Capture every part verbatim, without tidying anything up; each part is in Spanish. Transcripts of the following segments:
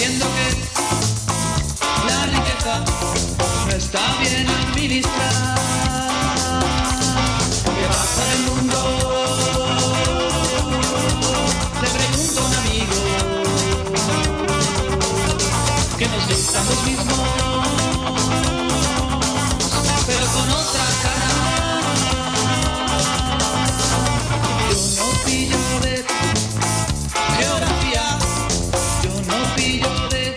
diciendo que la riqueza no está bien administrada. ¿Qué pasa en el mundo? Le pregunto a un amigo que nos dictan los mismos, pero con otra cara. Yo no pillo de geografía, yo no pillo de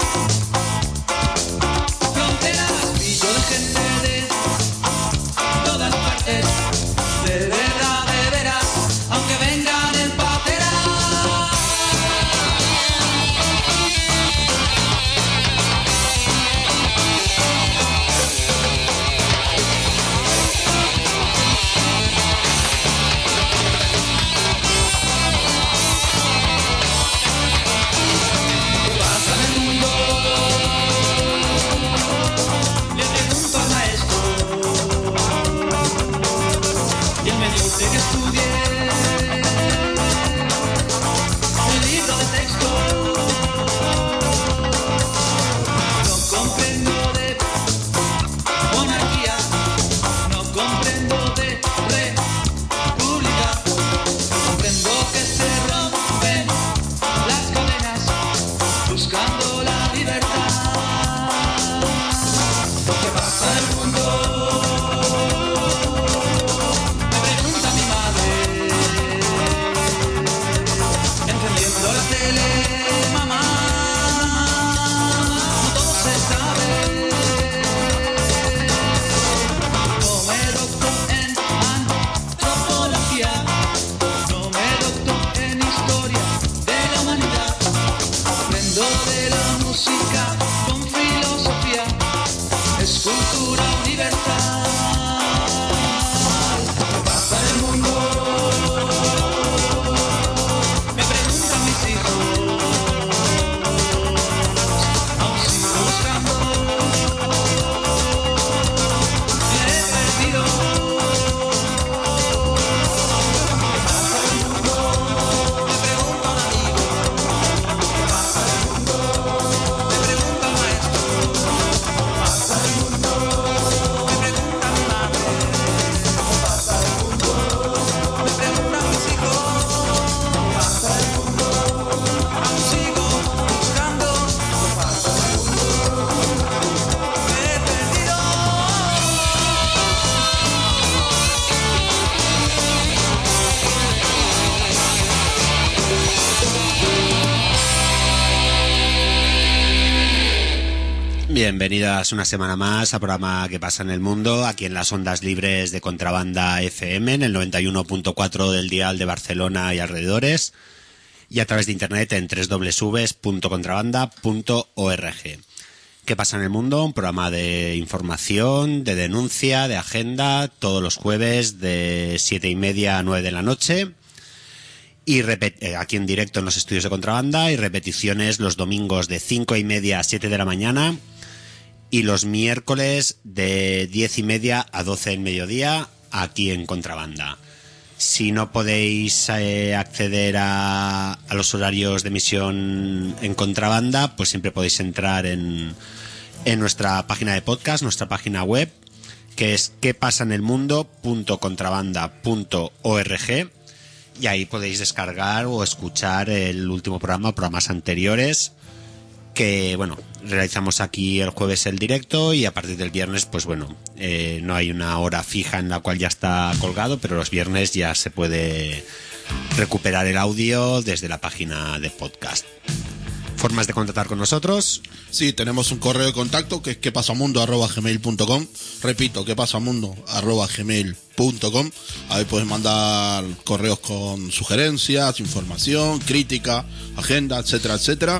fronteras, pillo de gente de todas partes, de verdad, de veras, aunque vengan en patera. Que estudie el libro de texto, no comprendo de monarquía, no comprendo de república, comprendo que se rompen las cadenas buscando la libertad. ¿Qué pasa en el mundo? Cultura universal. ¿Qué pasa en el mundo? Me preguntan mis hijos. Aún sigo buscando. Me he perdido. ¿Qué pasa en el mundo? Me pregunta un amigo. ¿Qué pasa en el mundo? Me pregunta el maestro. ¿Qué pasa en el mundo? Bienvenidas una semana más al programa Que pasa en el mundo, aquí en las ondas libres de Contrabanda F M, en el noventa y uno punto cuatro del dial de Barcelona y alrededores, y a través de internet en doble u doble u doble u punto contrabanda punto org. ¿Qué pasa en el mundo? Un programa de información, de denuncia, de agenda, todos los jueves de siete y media a nueve de la noche, y repet- aquí en directo en los estudios de Contrabanda, y repeticiones los domingos de cinco y media a siete de la mañana, y los miércoles de diez y media a doce del mediodía aquí en Contrabanda. Si no podéis eh, acceder a, a los horarios de emisión en Contrabanda, pues siempre podéis entrar en, en nuestra página de podcast, nuestra página web, que es quepasanelmundo punto contrabanda punto org, y ahí podéis descargar o escuchar el último programa o programas anteriores, que bueno, realizamos aquí el jueves el directo, y a partir del viernes pues bueno, eh, no hay una hora fija en la cual ya está colgado, pero los viernes ya se puede recuperar el audio desde la página de podcast. Formas de contactar con nosotros. Sí, tenemos un correo de contacto que es quepasamundo arroba gmail punto com. Repito, quepasamundo arroba gmail punto com. Ahí puedes mandar correos con sugerencias, información, crítica, agenda, etcétera, etcétera.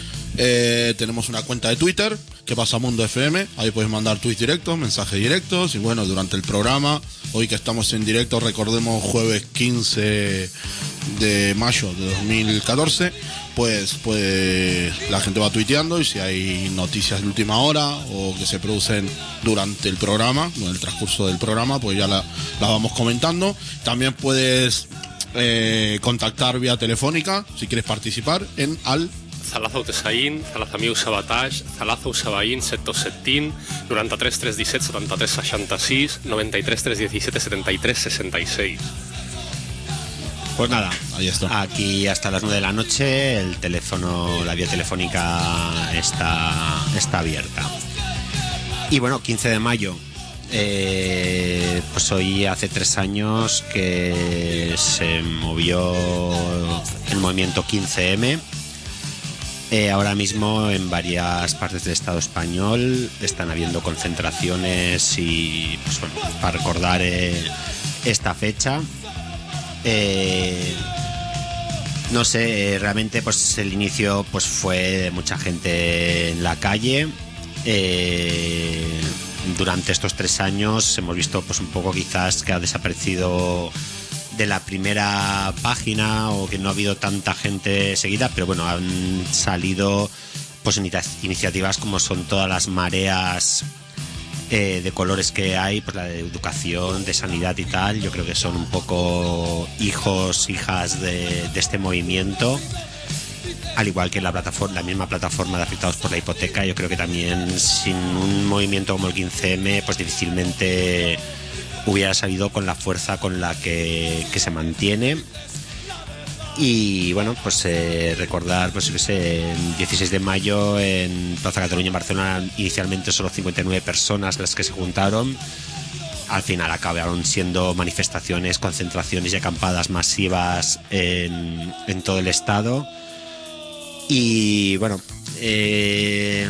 Eh, tenemos una cuenta de Twitter, quepasamundo F M. Ahí puedes mandar tweets directos, mensajes directos. Y bueno, durante el programa, hoy que estamos en directo, recordemos jueves quince de mayo de dos mil catorce, pues, pues la gente va tuiteando, y si hay noticias de última hora o que se producen durante el programa, en el transcurso del programa, pues ya las la vamos comentando. También puedes eh, contactar vía telefónica si quieres participar en al Zalaza Utesaín, Zalazamiu Sabatage, Zalaza Usabaín, Sector Settín, noranta-tres tres disset, setanta-tres seixanta-sis, noranta-tres tres disset, setanta-tres seixanta-sis. Pues nada, Ahí está. aquí hasta las nueve de la noche el teléfono, la vía telefónica está, está abierta. Y bueno, quince de mayo, eh, pues hoy hace tres años que se movió el movimiento quince eme. Eh, ahora mismo en varias partes del Estado español están habiendo concentraciones y pues bueno, para recordar eh, esta fecha. Eh, no sé, eh, realmente pues el inicio pues fue de mucha gente en la calle. Eh, durante estos tres años hemos visto pues un poco quizás que ha desaparecido de la primera página o que no ha habido tanta gente seguida, pero bueno, han salido pues iniciativas como son todas las mareas eh, de colores que hay, pues la de educación, de sanidad y tal. Yo creo que son un poco hijos, hijas de, de este movimiento. Al igual que la plataforma, la misma plataforma de afectados por la hipoteca, yo creo que también sin un movimiento como el quince eme, pues difícilmente hubiera salido con la fuerza con la que, que se mantiene. Y bueno, pues eh, recordar, pues que sé, el dieciséis de mayo en Plaza Cataluña en Barcelona, inicialmente solo cincuenta y nueve personas las que se juntaron. Al final acabaron siendo manifestaciones, concentraciones y acampadas masivas en, en todo el estado. Y bueno, eh,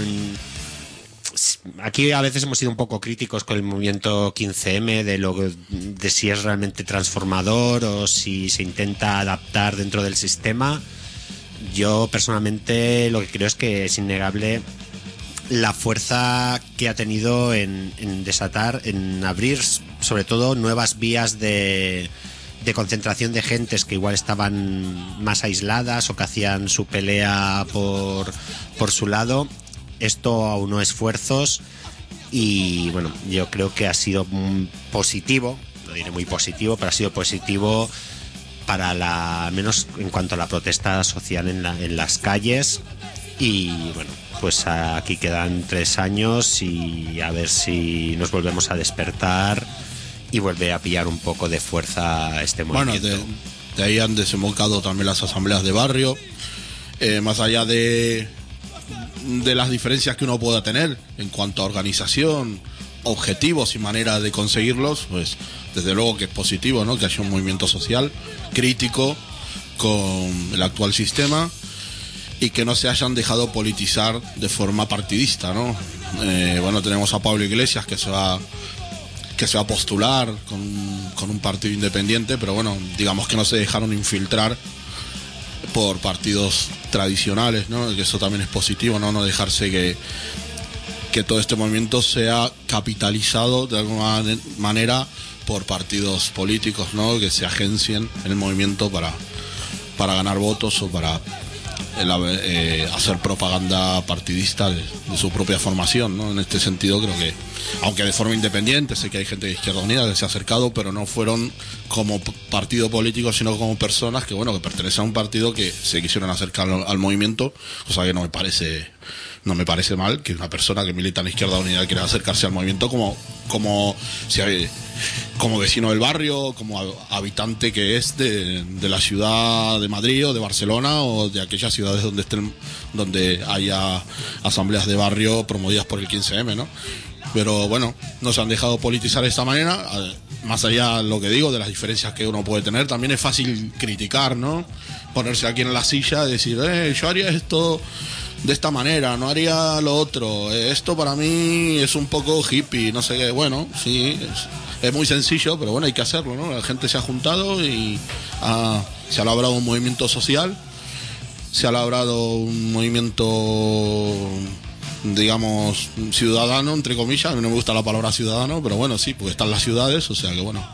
aquí a veces hemos sido un poco críticos con el movimiento quince eme de, lo, de si es realmente transformador o si se intenta adaptar dentro del sistema. Yo personalmente lo que creo es que es innegable la fuerza que ha tenido en, en desatar, en abrir sobre todo nuevas vías de... de concentración de gentes que igual estaban más aisladas o que hacían su pelea por, por su lado. Esto aunó esfuerzos y bueno, yo creo que ha sido positivo, lo diré muy positivo, pero ha sido positivo para la, menos en cuanto a la protesta social en, la, en las calles. Y bueno, pues aquí quedan tres años y a ver si nos volvemos a despertar y vuelve a pillar un poco de fuerza este movimiento. Bueno, de, de ahí han desembocado también las asambleas de barrio, eh, más allá de, de las diferencias que uno pueda tener en cuanto a organización, objetivos y manera de conseguirlos, pues desde luego que es positivo, ¿no?, que haya un movimiento social crítico con el actual sistema y que no se hayan dejado politizar de forma partidista, ¿no? Eh, bueno, tenemos a Pablo Iglesias que se va que se va a postular con, con un partido independiente, pero bueno, digamos que no se dejaron infiltrar por partidos tradicionales, ¿no? Que eso también es positivo, ¿no? No dejarse que, que todo este movimiento sea capitalizado de alguna manera por partidos políticos, ¿no? Que se agencien en el movimiento para, para ganar votos o para eh, hacer propaganda partidista de, de su propia formación, ¿no? En este sentido creo que, aunque de forma independiente, sé que hay gente de Izquierda Unida que se ha acercado, pero no fueron como partido político, sino como personas que, bueno, que pertenecen a un partido que se quisieron acercar al, al movimiento, cosa que no me parece no me parece mal que una persona que milita en Izquierda Unida quiera acercarse al movimiento como como si hay, como vecino del barrio, como habitante que es de, de la ciudad de Madrid o de Barcelona o de aquellas ciudades donde estén, donde haya asambleas de barrio promovidas por el quince eme, ¿no? Pero bueno, no se han dejado politizar de esta manera. Más allá de lo que digo, de las diferencias que uno puede tener, también es fácil criticar, ¿no? Ponerse aquí en la silla y decir, eh, yo haría esto de esta manera, no haría lo otro, esto para mí es un poco hippie, no sé qué. Bueno, sí, es, es muy sencillo, pero bueno, hay que hacerlo, ¿no? La gente se ha juntado y ha, se ha labrado un movimiento social, se ha labrado un movimiento, digamos, ciudadano, entre comillas. A mí no me gusta la palabra ciudadano, pero bueno, sí, porque están las ciudades, o sea que bueno.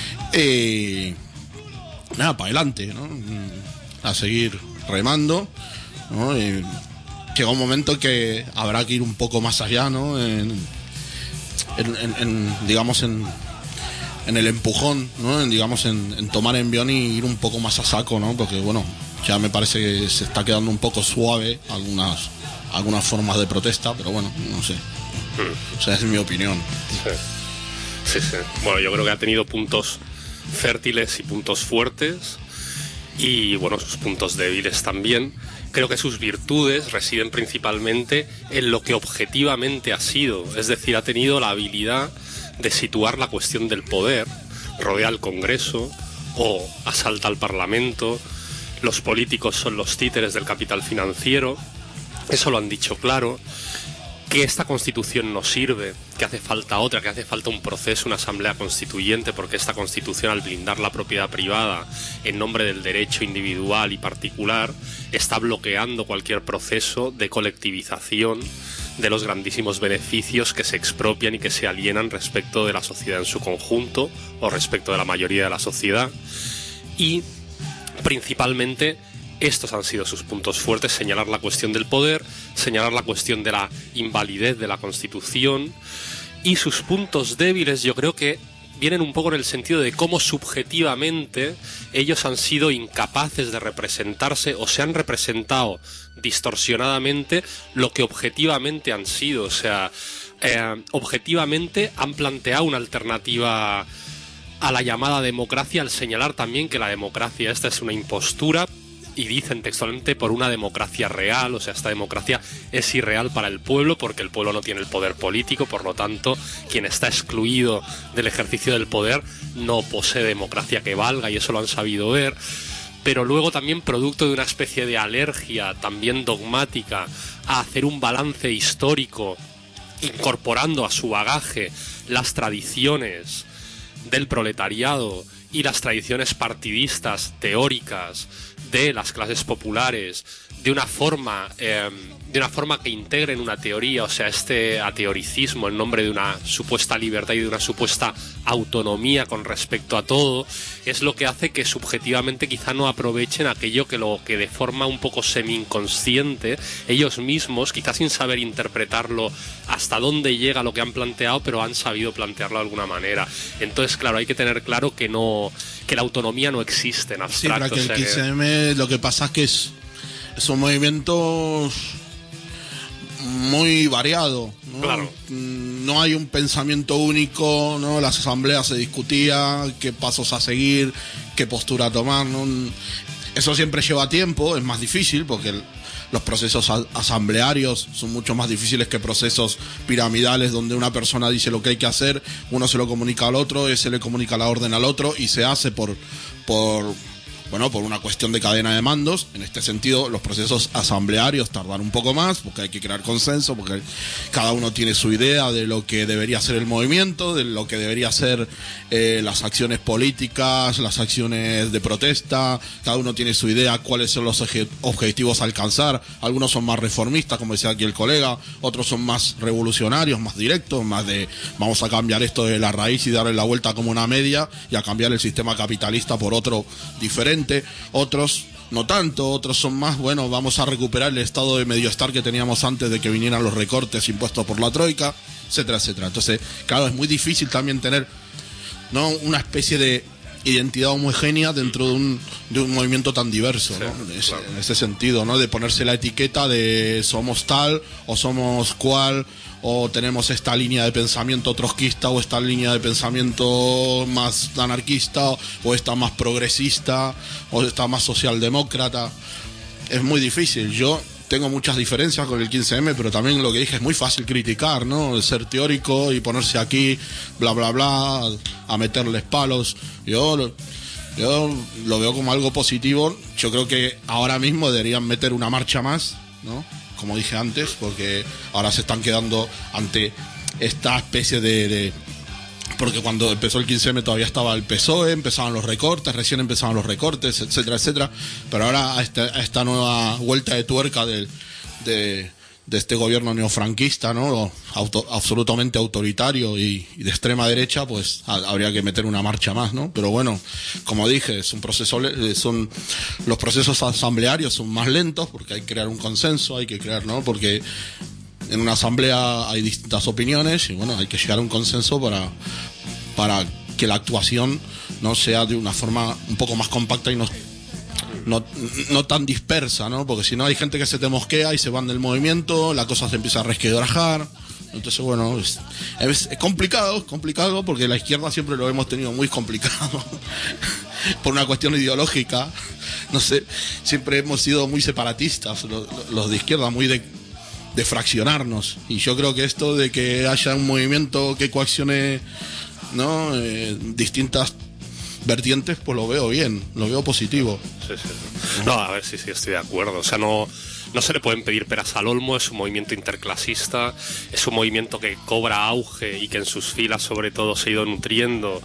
Eh, nada, para adelante, ¿no? A seguir remando, ¿no? Y llega un momento que habrá que ir un poco más allá, ¿no? En, en, en, en digamos, en, en el empujón, ¿no? En, digamos, en, en tomar envión y ir un poco más a saco, ¿no? Porque, bueno, ya me parece que se está quedando un poco suave algunas, algunas formas de protesta, pero bueno, no sé. O sea, es mi opinión. Sí, sí, sí. Bueno, yo creo que ha tenido puntos fértiles y puntos fuertes y, bueno, sus puntos débiles también. Creo que sus virtudes residen principalmente en lo que objetivamente ha sido, es decir, ha tenido la habilidad de situar la cuestión del poder, rodea al Congreso o asalta al Parlamento, los políticos son los títeres del capital financiero, eso lo han dicho claro, que esta Constitución no sirve, que hace falta otra, que hace falta un proceso, una asamblea constituyente, porque esta Constitución, al blindar la propiedad privada en nombre del derecho individual y particular, está bloqueando cualquier proceso de colectivización de los grandísimos beneficios que se expropian y que se alienan respecto de la sociedad en su conjunto o respecto de la mayoría de la sociedad. Y principalmente estos han sido sus puntos fuertes: señalar la cuestión del poder, señalar la cuestión de la invalidez de la Constitución. Y sus puntos débiles, yo creo que vienen un poco en el sentido de cómo subjetivamente ellos han sido incapaces de representarse o se han representado distorsionadamente lo que objetivamente han sido. O sea, eh, objetivamente han planteado una alternativa a la llamada democracia, al señalar también que la democracia esta es una impostura, y dicen textualmente por una democracia real. O sea, esta democracia es irreal para el pueblo porque el pueblo no tiene el poder político, por lo tanto, quien está excluido del ejercicio del poder no posee democracia que valga, y eso lo han sabido ver. Pero luego también, producto de una especie de alergia también dogmática a hacer un balance histórico, incorporando a su bagaje las tradiciones del proletariado y las tradiciones partidistas teóricas de las clases populares, de una forma eh, de una forma que integre en una teoría, o sea, este ateoricismo en nombre de una supuesta libertad y de una supuesta autonomía con respecto a todo, es lo que hace que subjetivamente quizá no aprovechen aquello que lo que de forma un poco semi-inconsciente ellos mismos, quizás sin saber interpretarlo hasta dónde llega lo que han planteado, pero han sabido plantearlo de alguna manera. Entonces, claro, hay que tener claro que no que la autonomía no existe en abstracto. Sí, para que el o sea quince que... eme lo que pasa es que es, son movimientos muy variados, ¿no? Claro. No hay un pensamiento único, ¿no? Las asambleas se discutía qué pasos a seguir, qué postura tomar, ¿no? Eso siempre lleva tiempo, es más difícil porque el, los procesos a, asamblearios son mucho más difíciles que procesos piramidales donde una persona dice lo que hay que hacer, uno se lo comunica al otro, ese le comunica la orden al otro y se hace por por bueno, por una cuestión de cadena de mandos. En este sentido, los procesos asamblearios tardan un poco más, porque hay que crear consenso, porque cada uno tiene su idea de lo que debería ser el movimiento, de lo que debería ser eh, las acciones políticas, las acciones de protesta. Cada uno tiene su idea cuáles son los objetivos a alcanzar. Algunos son más reformistas, como decía aquí el colega, otros son más revolucionarios, más directos, más de vamos a cambiar esto de la raíz y darle la vuelta como una media y a cambiar el sistema capitalista por otro diferente. Otros no tanto, otros son más, bueno, vamos a recuperar el estado de mediostar que teníamos antes de que vinieran los recortes impuestos por la troika, etcétera, etcétera. Entonces, claro, es muy difícil también tener, ¿no?, una especie de identidad homogénea dentro de un, de un movimiento tan diverso, ¿no? Sí, es, claro. En ese sentido, ¿no?, de ponerse la etiqueta de somos tal o somos cual, o tenemos esta línea de pensamiento trotskista o esta línea de pensamiento más anarquista o esta más progresista o esta más socialdemócrata. Es muy difícil. Yo tengo muchas diferencias con el quince eme, pero también lo que dije es muy fácil criticar, ¿no? El ser teórico y ponerse aquí, bla, bla, bla, a meterles palos. Yo lo, yo lo veo como algo positivo. Yo creo que ahora mismo deberían meter una marcha más, ¿no?, como dije antes, porque ahora se están quedando ante esta especie de, de... porque cuando empezó el quince eme todavía estaba el P S O E, empezaban los recortes, recién empezaban los recortes, etcétera, etcétera, pero ahora a esta, a esta nueva vuelta de tuerca del, de, de este gobierno neofranquista, ¿no?, Auto, absolutamente autoritario y, y de extrema derecha, pues a, habría que meter una marcha más, ¿no? Pero bueno, como dije, es un proceso, son los procesos asamblearios son más lentos porque hay que crear un consenso, hay que crear, ¿no?, porque en una asamblea hay distintas opiniones y bueno, hay que llegar a un consenso para para que la actuación no sea de una forma un poco más compacta y no no, no tan dispersa, ¿no? Porque si no hay gente que se te mosquea y se van del movimiento, la cosa se empieza a resquebrajar. Entonces, bueno, es, es, es complicado, es complicado porque la izquierda siempre lo hemos tenido muy complicado por una cuestión ideológica. No sé, siempre hemos sido muy separatistas, los, los de izquierda, muy de, de fraccionarnos. Y yo creo que esto de que haya un movimiento que coaccione, ¿no? Eh, distintas vertientes, pues lo veo bien, lo veo positivo. Sí, sí. No, a ver, sí, sí, estoy de acuerdo. O sea, no... No se le pueden pedir peras al olmo, es un movimiento interclasista, es un movimiento que cobra auge y que en sus filas sobre todo se ha ido nutriendo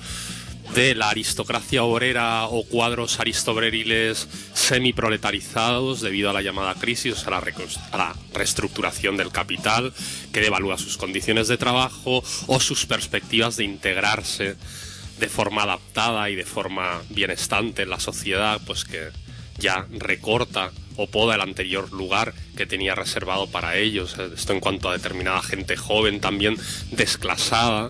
de la aristocracia obrera o cuadros aristobreviles semiproletarizados debido a la llamada crisis, a la, a la reestructuración del capital, que devalúa sus condiciones de trabajo o sus perspectivas de integrarse de forma adaptada y de forma bienestante en la sociedad, pues que ya recorta o poda el anterior lugar que tenía reservado para ellos. Esto en cuanto a determinada gente joven, también desclasada,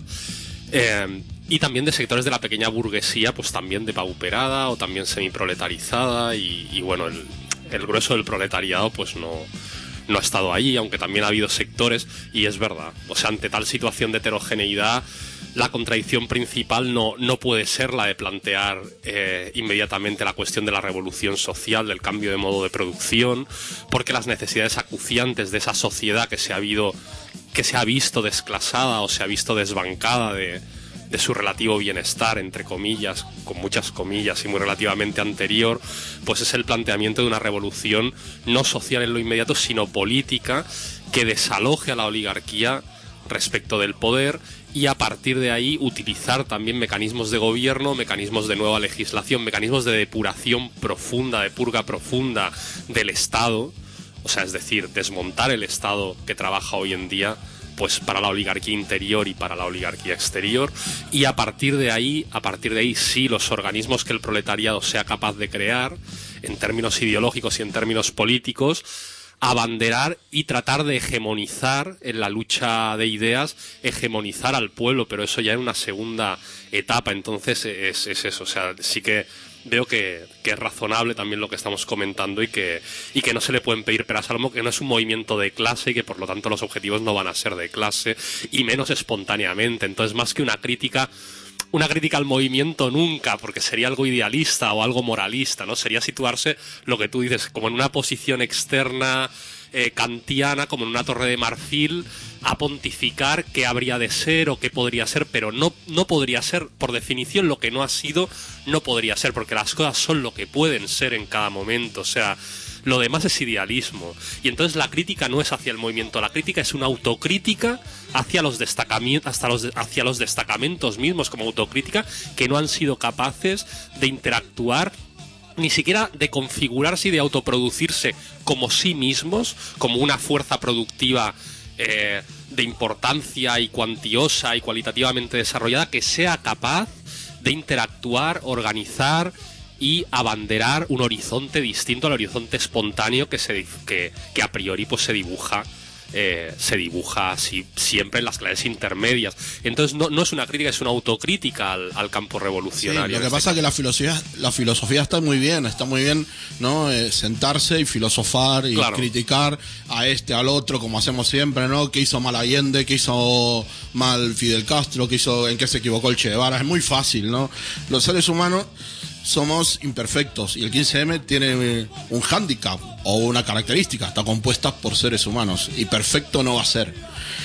eh, y también de sectores de la pequeña burguesía, pues también depauperada o también semiproletarizada, y, y bueno, el, el grueso del proletariado pues no, no ha estado allí, aunque también ha habido sectores, y es verdad, o sea, ante tal situación de heterogeneidad, la contradicción principal no, no puede ser la de plantear eh, inmediatamente la cuestión de la revolución social, del cambio de modo de producción, porque las necesidades acuciantes de esa sociedad que se ha, habido, que se ha visto desclasada o se ha visto desbancada de, de su relativo bienestar, entre comillas, con muchas comillas y muy relativamente anterior, pues es el planteamiento de una revolución no social en lo inmediato, sino política, que desaloje a la oligarquía respecto del poder y a partir de ahí utilizar también mecanismos de gobierno, mecanismos de nueva legislación, mecanismos de depuración profunda, de purga profunda del Estado, o sea, es decir, desmontar el Estado que trabaja hoy en día pues para la oligarquía interior y para la oligarquía exterior, y a partir de ahí, a partir de ahí sí, los organismos que el proletariado sea capaz de crear en términos ideológicos y en términos políticos, abanderar y tratar de hegemonizar en la lucha de ideas, hegemonizar al pueblo, pero eso ya en una segunda etapa. Entonces es, es eso, o sea, sí que veo que, que es razonable también lo que estamos comentando y que, y que no se le pueden pedir peras al olmo, que no es un movimiento de clase y que por lo tanto los objetivos no van a ser de clase y menos espontáneamente. Entonces, más que una crítica... Una crítica al movimiento nunca, porque sería algo idealista o algo moralista, ¿no? Sería situarse, lo que tú dices, como en una posición externa eh, kantiana, como en una torre de marfil, a pontificar qué habría de ser o qué podría ser, pero no, no podría ser, por definición, lo que no ha sido, no podría ser, porque las cosas son lo que pueden ser en cada momento, o sea... Lo demás es idealismo. Y entonces la crítica no es hacia el movimiento, la crítica es una autocrítica hacia los destacamientos, hasta los, hacia los destacamentos mismos como autocrítica, que no han sido capaces de interactuar, ni siquiera de configurarse y de autoproducirse como sí mismos, como una fuerza productiva eh, de importancia y cuantiosa y cualitativamente desarrollada, que sea capaz de interactuar, organizar y abanderar un horizonte distinto al horizonte espontáneo que se que, que a priori pues se dibuja eh, se dibuja así siempre en las clases intermedias. Entonces no, no es una crítica, es una autocrítica al, al campo revolucionario. Sí, lo que pasa es que la filosofía la filosofía está muy bien, está muy bien, ¿no? Eh, sentarse y filosofar y claro, criticar a este, al otro, como hacemos siempre, ¿no? ¿Qué hizo mal Allende? ¿Qué hizo mal Fidel Castro? ¿Qué hizo, en qué se equivocó el Che Guevara? Es muy fácil, ¿no? Los seres humanos somos imperfectos y el quince eme tiene un hándicap o una característica, está compuesta por seres humanos y perfecto no va a ser.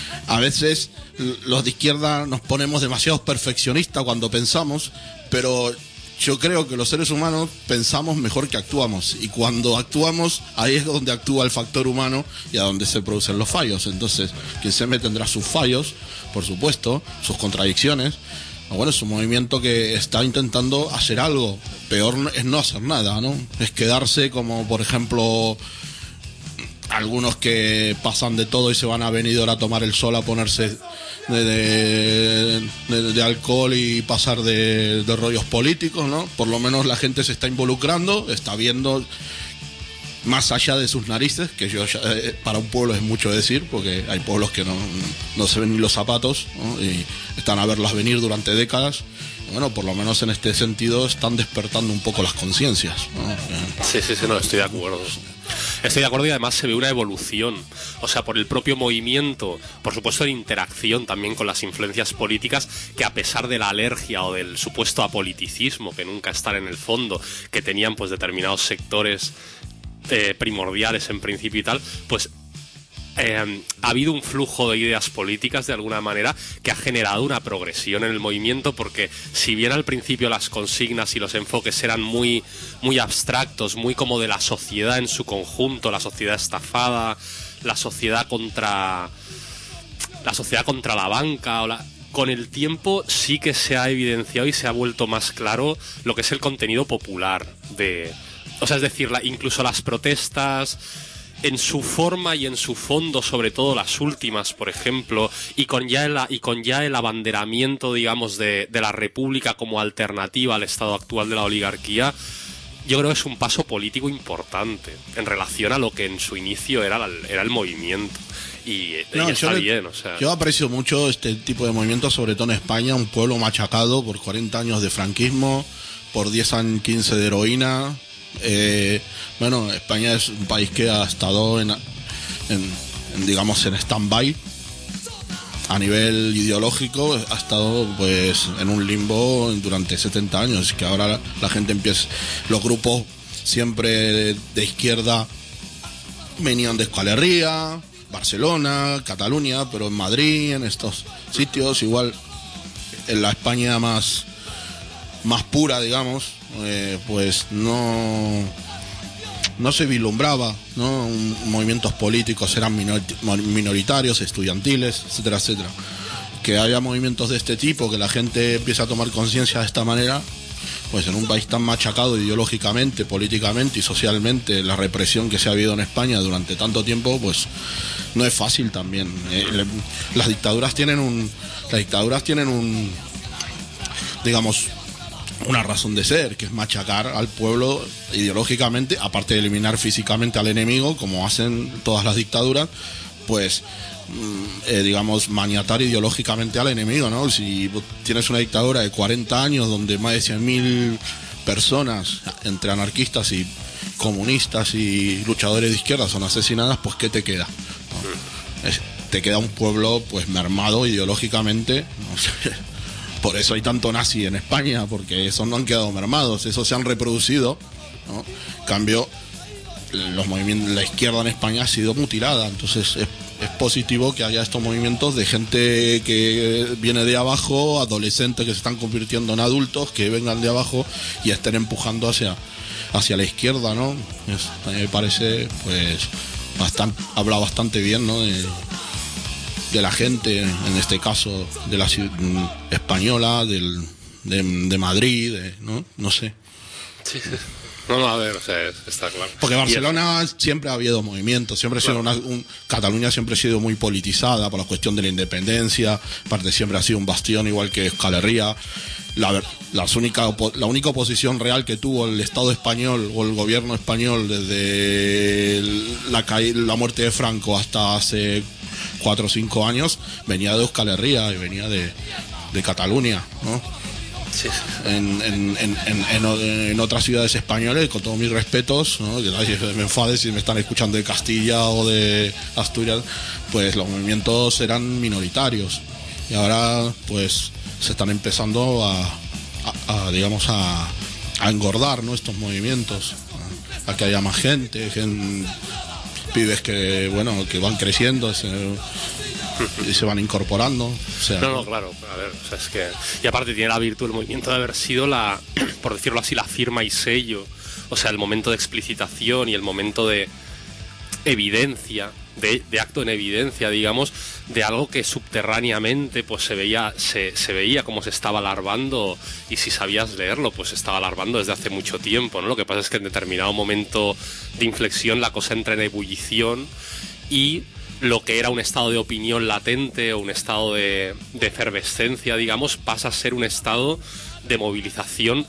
A veces los de izquierda nos ponemos demasiado perfeccionistas cuando pensamos, pero yo creo que los seres humanos pensamos mejor que actuamos, y cuando actuamos ahí es donde actúa el factor humano y a donde se producen los fallos. Entonces quince eme tendrá sus fallos, por supuesto, sus contradicciones. Bueno, es un movimiento que está intentando hacer algo. Peor es no hacer nada, ¿no? Es quedarse como, por ejemplo, algunos que pasan de todo y se van a Benidorm a tomar el sol, a ponerse de, de, de, de alcohol y pasar de, de rollos políticos, ¿no? Por lo menos la gente se está involucrando, está viendo más allá de sus narices, que yo ya, eh, para un pueblo es mucho decir, porque hay pueblos que no, no se ven ni los zapatos, ¿no? Y están a verlas venir durante décadas. Bueno, por lo menos en este sentido están despertando un poco las conciencias, ¿no? Sí, sí, sí, no, estoy de acuerdo. Estoy de acuerdo y además se ve una evolución, o sea, por el propio movimiento, por supuesto en interacción también con las influencias políticas, que a pesar de la alergia o del supuesto apoliticismo, que nunca están en el fondo, que tenían pues determinados sectores eh, primordiales en principio y tal, pues Eh, ha habido un flujo de ideas políticas de alguna manera que ha generado una progresión en el movimiento, porque si bien al principio las consignas y los enfoques eran muy, muy abstractos, muy como de la sociedad en su conjunto, la sociedad estafada, la sociedad contra la sociedad contra la banca, o la, con el tiempo sí que se ha evidenciado y se ha vuelto más claro lo que es el contenido popular de, o sea, es decir, la, incluso las protestas en su forma y en su fondo, sobre todo las últimas, por ejemplo, y con ya el, y con ya el abanderamiento, digamos, de, de la República como alternativa al estado actual de la oligarquía, yo creo que es un paso político importante en relación a lo que en su inicio era, la, era el movimiento. Y, no, y está yo, bien, o sea. Yo aprecio mucho este tipo de movimientos, sobre todo en España, un pueblo machacado por cuarenta años de franquismo, por diez años, quince de heroína. Eh, bueno, España es un país que ha estado en, en, en digamos en stand-by a nivel ideológico, ha estado pues en un limbo durante setenta años, que ahora la, la gente empieza, los grupos siempre de izquierda venían de Euskal Herria, Barcelona, Cataluña, pero en Madrid, en estos sitios, igual en la España más más pura, digamos, eh, pues no no se vislumbraba, ¿no? Un, movimientos políticos eran minor, minoritarios, estudiantiles, etcétera, etcétera. Que haya movimientos de este tipo, que la gente empiece a tomar conciencia de esta manera, pues en un país tan machacado ideológicamente, políticamente y socialmente, la represión que se ha habido en España durante tanto tiempo, pues no es fácil también. Eh, le, las dictaduras tienen un, las dictaduras tienen un, digamos, una razón de ser, que es machacar al pueblo ideológicamente, aparte de eliminar físicamente al enemigo, como hacen todas las dictaduras, pues eh, digamos, maniatar ideológicamente al enemigo, ¿no? Si tienes una dictadura de cuarenta años donde más de cien mil personas, entre anarquistas y comunistas y luchadores de izquierda, son asesinadas, pues ¿qué te queda? ¿No? Es, te queda un pueblo pues mermado ideológicamente, no sé. Por eso hay tanto nazi en España, porque esos no han quedado mermados, esos se han reproducido, ¿no? En cambio, los movimientos, la izquierda en España ha sido mutilada, entonces es, es positivo que haya estos movimientos de gente que viene de abajo, adolescentes que se están convirtiendo en adultos, que vengan de abajo y estén empujando hacia, hacia la izquierda, ¿no? Es, me parece, pues, bastante, habla bastante bien, ¿no? De, de la gente, en este caso de la española, del, de, de Madrid, de, ¿no? No sé. Sí, sí. No, no, a ver, o sea, está claro. Porque Barcelona el... siempre ha habido movimientos, siempre ha sido claro. una, un, Cataluña siempre ha sido muy politizada por la cuestión de la independencia, aparte siempre ha sido un bastión igual que Euskal Herria. La, las única, la única oposición real que tuvo el Estado español o el gobierno español desde la, la muerte de Franco hasta hace cuatro o cinco años venía de Euskal Herria y venía de, de Cataluña, ¿no? Sí, sí. En, en, en, en, en otras ciudades españolas, con todos mis respetos, ¿no? Que nadie me enfade si me están escuchando de Castilla o de Asturias, pues los movimientos eran minoritarios y ahora pues se están empezando a, a, a digamos a, a engordar, ¿no? Estos movimientos, a, a que haya más gente, gente pibes que bueno que van creciendo se, y se van incorporando, o sea, no, no, claro, a ver, o sea, es que y aparte tiene la virtud el movimiento de haber sido la, por decirlo así, la firma y sello, o sea, el momento de explicitación y el momento de evidencia, de, de acto en evidencia, digamos, de algo que subterráneamente pues se veía se, se veía como se estaba larvando, y si sabías leerlo pues se estaba larvando desde hace mucho tiempo, ¿no? Lo que pasa es que en determinado momento de inflexión la cosa entra en ebullición y lo que era un estado de opinión latente o un estado de, de efervescencia, digamos, pasa a ser un estado de movilización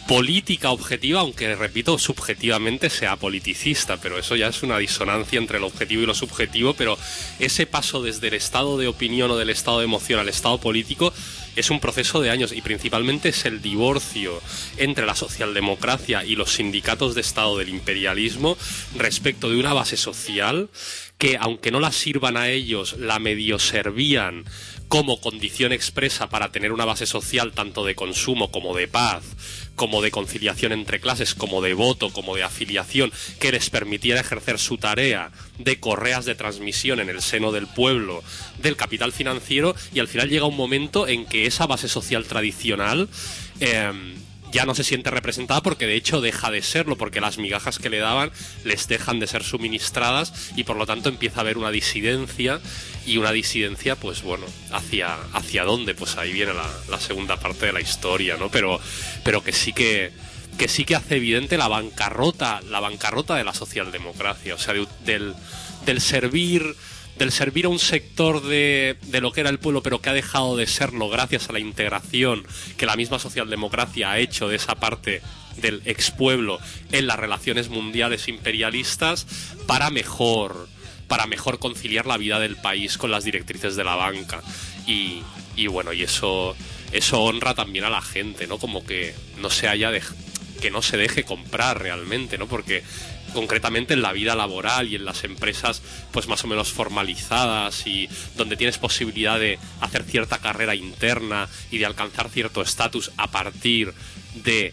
política objetiva, aunque repito, subjetivamente sea politicista, pero eso ya es una disonancia entre lo objetivo y lo subjetivo. Pero ese paso desde el estado de opinión o del estado de emoción al estado político es un proceso de años, y principalmente es el divorcio entre la socialdemocracia y los sindicatos de Estado del imperialismo respecto de una base social que, aunque no la sirvan a ellos, la medio servían como condición expresa para tener una base social tanto de consumo como de paz, como de conciliación entre clases, como de voto, como de afiliación, que les permitiera ejercer su tarea de correas de transmisión en el seno del pueblo, del capital financiero. Y al final llega un momento en que esa base social tradicional eh, ya no se siente representada, porque de hecho deja de serlo, porque las migajas que le daban les dejan de ser suministradas, y por lo tanto empieza a haber una disidencia. Y una disidencia, pues bueno, ¿hacia, hacia dónde? Pues ahí viene la, la segunda parte de la historia, ¿no? Pero, pero que sí que, que sí que hace evidente la bancarrota, la bancarrota de la socialdemocracia, o sea, de, del, del servir, del servir a un sector de, de lo que era el pueblo, pero que ha dejado de serlo gracias a la integración que la misma socialdemocracia ha hecho de esa parte del expueblo en las relaciones mundiales imperialistas, para mejor para mejor conciliar la vida del país con las directrices de la banca. Y, y bueno, y eso eso honra también a la gente, ¿no? Como que no se haya de, que no se deje comprar realmente, ¿no? Porque concretamente en la vida laboral y en las empresas pues más o menos formalizadas, y donde tienes posibilidad de hacer cierta carrera interna y de alcanzar cierto estatus a partir de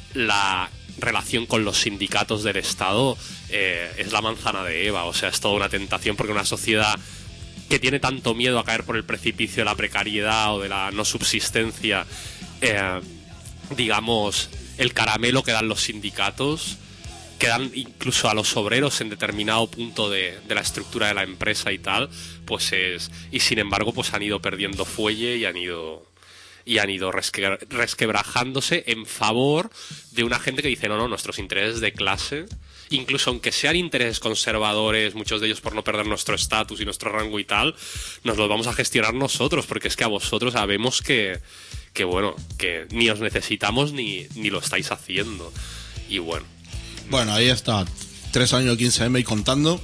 la relación con los sindicatos del Estado, eh, es la manzana de Eva. O sea, es toda una tentación, porque una sociedad que tiene tanto miedo a caer por el precipicio de la precariedad o de la no subsistencia, eh, digamos, el caramelo que dan los sindicatos, que dan incluso a los obreros en determinado punto de, de la estructura de la empresa y tal, pues es... Y sin embargo, pues han ido perdiendo fuelle y han ido... y han ido resque, resquebrajándose en favor de una gente que dice, no, no, nuestros intereses de clase, incluso aunque sean intereses conservadores, muchos de ellos por no perder nuestro estatus y nuestro rango y tal, nos los vamos a gestionar nosotros, porque es que a vosotros sabemos que, que bueno, que ni os necesitamos ni, ni lo estáis haciendo. Y bueno. Bueno, ahí está, tres años de quince eme y contando.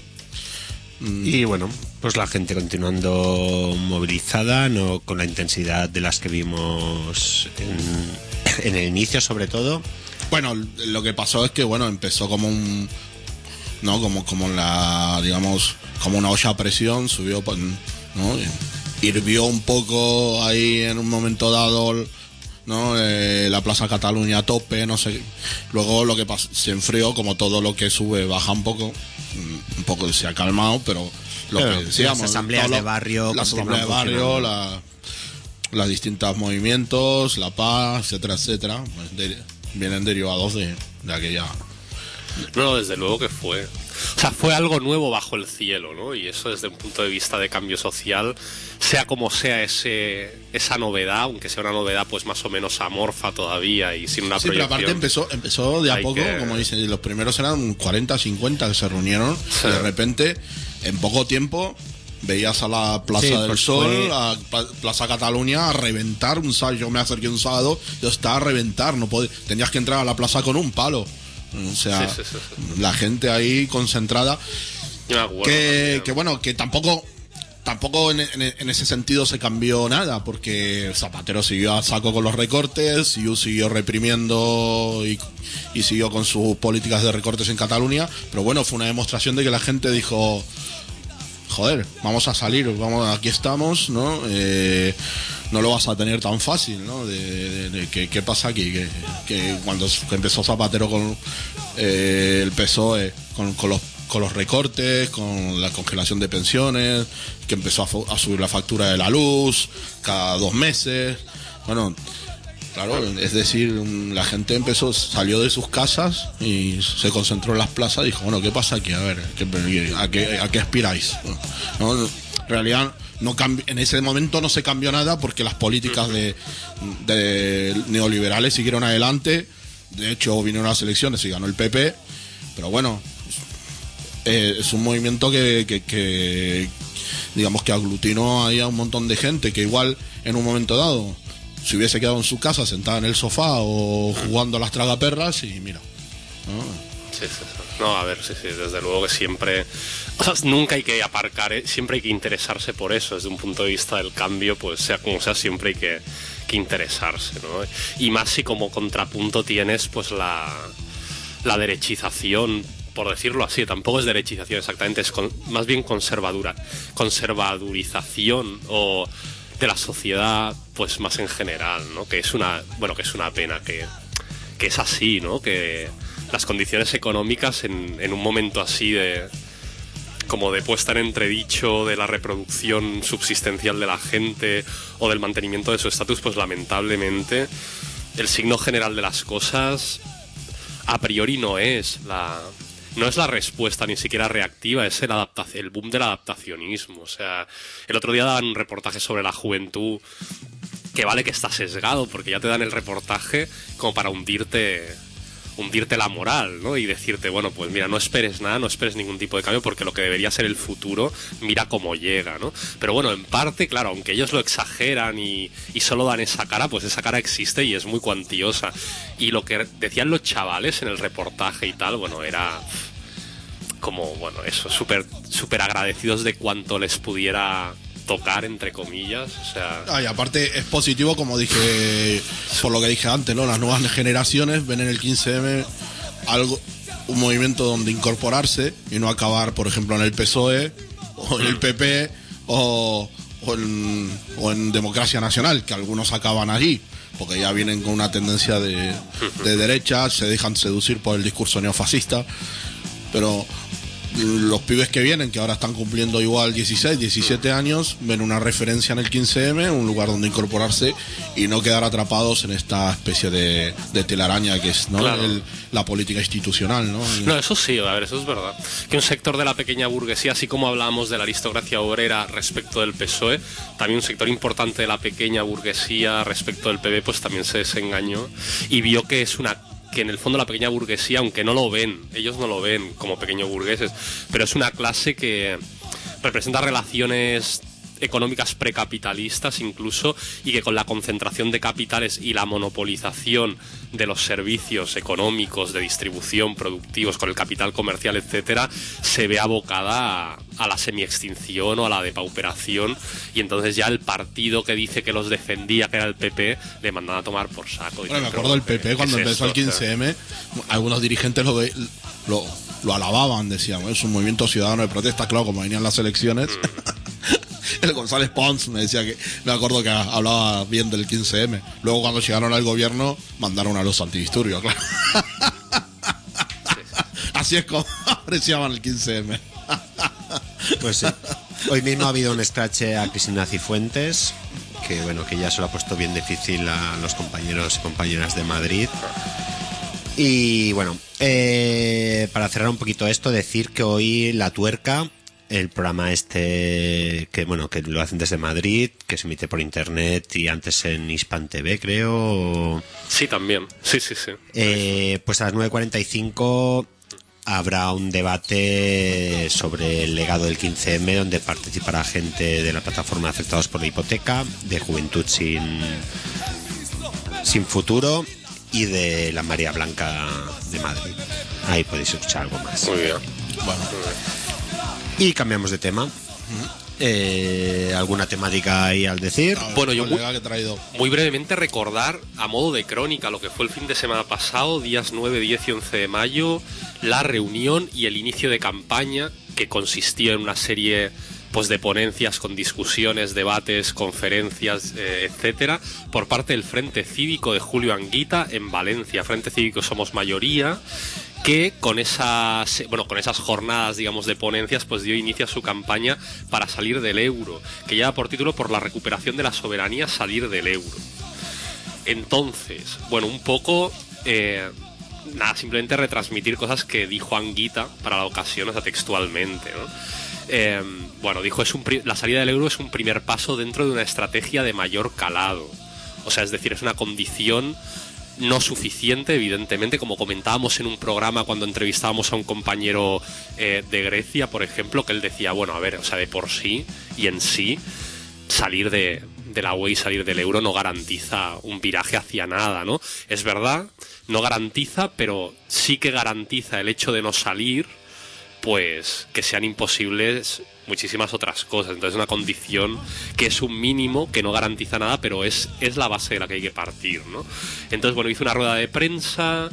Y bueno, pues la gente continuando movilizada, no con la intensidad de las que vimos en, en el inicio, sobre todo. Bueno, lo que pasó es que, bueno, empezó como un... ¿no? Como, como la, digamos, como una olla a presión, subió, ¿no? Hirvió un poco ahí en un momento dado, ¿no? Eh, la Plaza Cataluña a tope, no sé. Luego lo que pasó, se enfrió, como todo lo que sube baja un poco, un poco se ha calmado, pero lo pero que decíamos, las asambleas lo, de barrio, las asambleas de barrio, la, los distintos movimientos, la paz, etcétera, etcétera, pues de, vienen derivados de, de aquella. No, no, desde luego que fue. O sea, fue algo nuevo bajo el cielo, ¿no? Y eso desde un punto de vista de cambio social, sea como sea ese esa novedad, aunque sea una novedad pues más o menos amorfa todavía y sin una sí, proyección. pero aparte empezó, empezó de a Hay poco, que... como dicen, los primeros eran cuarenta, cincuenta que se reunieron, sí. Y de repente, en poco tiempo, veías a la Plaza sí, del pues Sol, fue... a Plaza Cataluña a reventar un sábado. Yo me acerqué un sábado, yo estaba a reventar, no podía, tenías que entrar a la plaza con un palo. O sea, sí, sí, sí, sí. La gente ahí concentrada. Yo me acuerdo, que, que bueno, que tampoco tampoco en, en, en ese sentido se cambió nada, porque Zapatero siguió a saco con los recortes, y siguió reprimiendo y, y siguió con sus políticas de recortes en Cataluña. Pero bueno, fue una demostración de que la gente dijo, joder, vamos a salir, vamos, aquí estamos, ¿no? Eh, no lo vas a tener tan fácil, ¿no? De, de, de, de ¿qué pasa aquí? Que, que cuando empezó Zapatero con eh, el P S O E, con, con los con los recortes, con la congelación de pensiones, que empezó a, a subir la factura de la luz cada dos meses. Bueno, claro, es decir, la gente empezó, salió de sus casas y se concentró en las plazas y dijo, bueno, ¿qué pasa aquí? A ver, ¿a qué, a qué aspiráis? ¿No? En realidad, no cambi- en ese momento no se cambió nada, porque las políticas de, de neoliberales siguieron adelante. De hecho, vinieron las elecciones y ganó el P P. Pero bueno, eh, es un movimiento que, que, que digamos que aglutinó ahí a un montón de gente que igual en un momento dado se hubiese quedado en su casa sentada en el sofá o jugando a las tragaperras y mira, ¿no? Sí, sí, sí. No, a ver, sí, sí, desde luego que siempre, o sea, nunca hay que aparcar, ¿eh? Siempre hay que interesarse por eso, desde un punto de vista del cambio, pues sea como sea, siempre hay que, que interesarse, ¿no? Y más si como contrapunto tienes, pues la, la derechización, por decirlo así, tampoco es derechización exactamente, es con, más bien conservadura, conservadurización o de la sociedad, pues más en general, ¿no? Que es una, bueno, que es una pena, que, que es así, ¿no? Que las condiciones económicas en, en un momento así de como de puesta en entredicho de la reproducción subsistencial de la gente o del mantenimiento de su estatus, pues lamentablemente el signo general de las cosas a priori no es la no es la respuesta ni siquiera reactiva, es el adapta- el boom del adaptacionismo. O sea, el otro día daban un reportaje sobre la juventud que vale que está sesgado porque ya te dan el reportaje como para hundirte hundirte la moral, ¿no? Y decirte, bueno, pues mira, no esperes nada, no esperes ningún tipo de cambio porque lo que debería ser el futuro, mira cómo llega, ¿no? Pero bueno, en parte, claro, aunque ellos lo exageran y, y solo dan esa cara, pues esa cara existe y es muy cuantiosa. Y lo que decían los chavales en el reportaje y tal, bueno, era como, bueno, eso, súper súper agradecidos de cuánto les pudiera tocar, entre comillas, o sea... Ah, y aparte es positivo, como dije, por lo que dije antes, ¿no? Las nuevas generaciones ven en el quince eme algo, un movimiento donde incorporarse y no acabar, por ejemplo, en el P S O E o en el P P o, o, en, o en Democracia Nacional, que algunos acaban allí, porque ya vienen con una tendencia de, de derecha, se dejan seducir por el discurso neofascista, pero... los pibes que vienen, que ahora están cumpliendo igual dieciséis, diecisiete años, ven una referencia en el quince eme, un lugar donde incorporarse y no quedar atrapados en esta especie de, de telaraña que es, ¿no? Claro. El, la política institucional, ¿no? No, eso sí, a ver, eso es verdad. Que un sector de la pequeña burguesía, así como hablábamos de la aristocracia obrera respecto del P S O E, también un sector importante de la pequeña burguesía respecto del P B, pues también se desengañó y vio que es una que en el fondo la pequeña burguesía, aunque no lo ven, ellos no lo ven como pequeños burgueses, pero es una clase que representa relaciones económicas precapitalistas incluso, y que con la concentración de capitales y la monopolización de los servicios económicos de distribución productivos con el capital comercial, etcétera, se ve abocada a, a la semi-extinción o a la depauperación, y entonces ya el partido que dice que los defendía, que era el P P, le mandan a tomar por saco. Bueno, me acuerdo del P P cuando empezó el quince eme, algunos dirigentes lo, ve, lo, lo alababan, decían, es un movimiento ciudadano de protesta, claro, como venían las elecciones. Mm. El González Pons me decía que, me acuerdo que hablaba bien del quince eme. Luego cuando llegaron al gobierno mandaron a los antidisturbios, claro. Así es como apreciaban el quince eme. Pues sí. Hoy mismo ha habido un escrache a Cristina Cifuentes, que bueno, que ya se lo ha puesto bien difícil a los compañeros y compañeras de Madrid. Y bueno, eh, para cerrar un poquito esto, decir que hoy La Tuerca, el programa este que bueno que lo hacen desde Madrid, que se emite por internet y antes en Hispan T V, creo. Sí, también. Sí, sí, sí. Eh, pues a las nueve cuarenta y cinco habrá un debate sobre el legado del quince eme, donde participará gente de la plataforma de afectados por la hipoteca, de Juventud sin sin futuro y de la Marea Blanca de Madrid. Ahí podéis escuchar algo más. Muy bien. Bueno, y cambiamos de tema. Eh, ¿Alguna temática ahí al decir? a ver, Bueno, yo colega que he traído. Muy brevemente recordar, a modo de crónica, lo que fue el fin de semana pasado, días nueve, diez y once de mayo, la reunión y el inicio de campaña, que consistió en una serie pues de ponencias con discusiones, debates, conferencias, eh, etcétera, por parte del Frente Cívico de Julio Anguita en Valencia. Frente Cívico Somos Mayoría, que con esas, bueno, con esas jornadas, digamos, de ponencias, pues dio inicio a su campaña para salir del euro, que lleva por título Por la recuperación de la soberanía, salir del euro. Entonces, bueno, un poco, eh, nada, simplemente retransmitir cosas que dijo Anguita para la ocasión, o sea, textualmente, ¿no? Eh, bueno, dijo, es un pri- la salida del euro es un primer paso dentro de una estrategia de mayor calado. O sea, es decir, es una condición no suficiente, evidentemente, como comentábamos en un programa cuando entrevistábamos a un compañero eh, de Grecia, por ejemplo, que él decía, bueno, a ver, o sea, de por sí y en sí, salir de, de la U E y salir del euro no garantiza un viraje hacia nada, ¿no? Es verdad, no garantiza, pero sí que garantiza el hecho de no salir, pues que sean imposibles muchísimas otras cosas. Entonces es una condición que es un mínimo, que no garantiza nada, pero es, es la base de la que hay que partir, ¿no? Entonces, bueno, hizo una rueda de prensa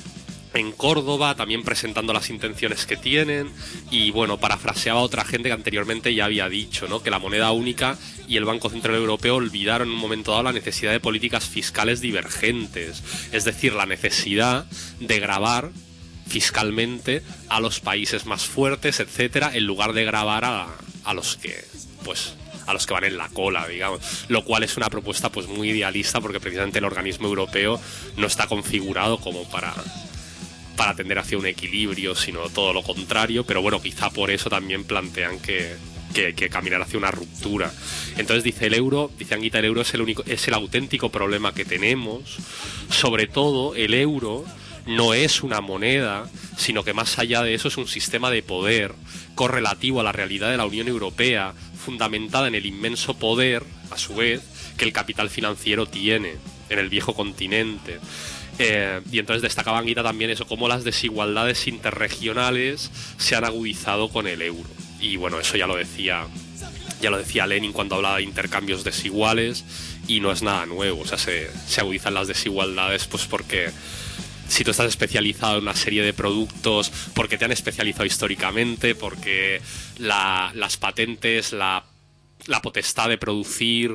en Córdoba, también presentando las intenciones que tienen, y bueno, parafraseaba a otra gente que anteriormente ya había dicho, ¿no? Que la moneda única y el Banco Central Europeo olvidaron en un momento dado la necesidad de políticas fiscales divergentes, es decir, la necesidad de gravar fiscalmente a los países más fuertes, etcétera, en lugar de gravar a, a los que, pues, a los que van en la cola, digamos, lo cual es una propuesta pues muy idealista, porque precisamente el organismo europeo no está configurado como para para tender hacia un equilibrio, sino todo lo contrario. Pero bueno, quizá por eso también plantean que, que hay que caminar hacia una ruptura. Entonces dice el euro, dice Anguita, el euro es el único, es el auténtico problema que tenemos. Sobre todo, el euro no es una moneda, sino que más allá de eso es un sistema de poder correlativo a la realidad de la Unión Europea, fundamentada en el inmenso poder, a su vez, que el capital financiero tiene en el viejo continente. Eh, y entonces destacaba Anguita también eso, cómo las desigualdades interregionales se han agudizado con el euro. Y bueno, eso ya lo decía ya lo decía Lenin cuando hablaba de intercambios desiguales, y no es nada nuevo. O sea, se, se agudizan las desigualdades pues porque si tú estás especializado en una serie de productos, porque te han especializado históricamente, porque la, las patentes, la, la potestad de producir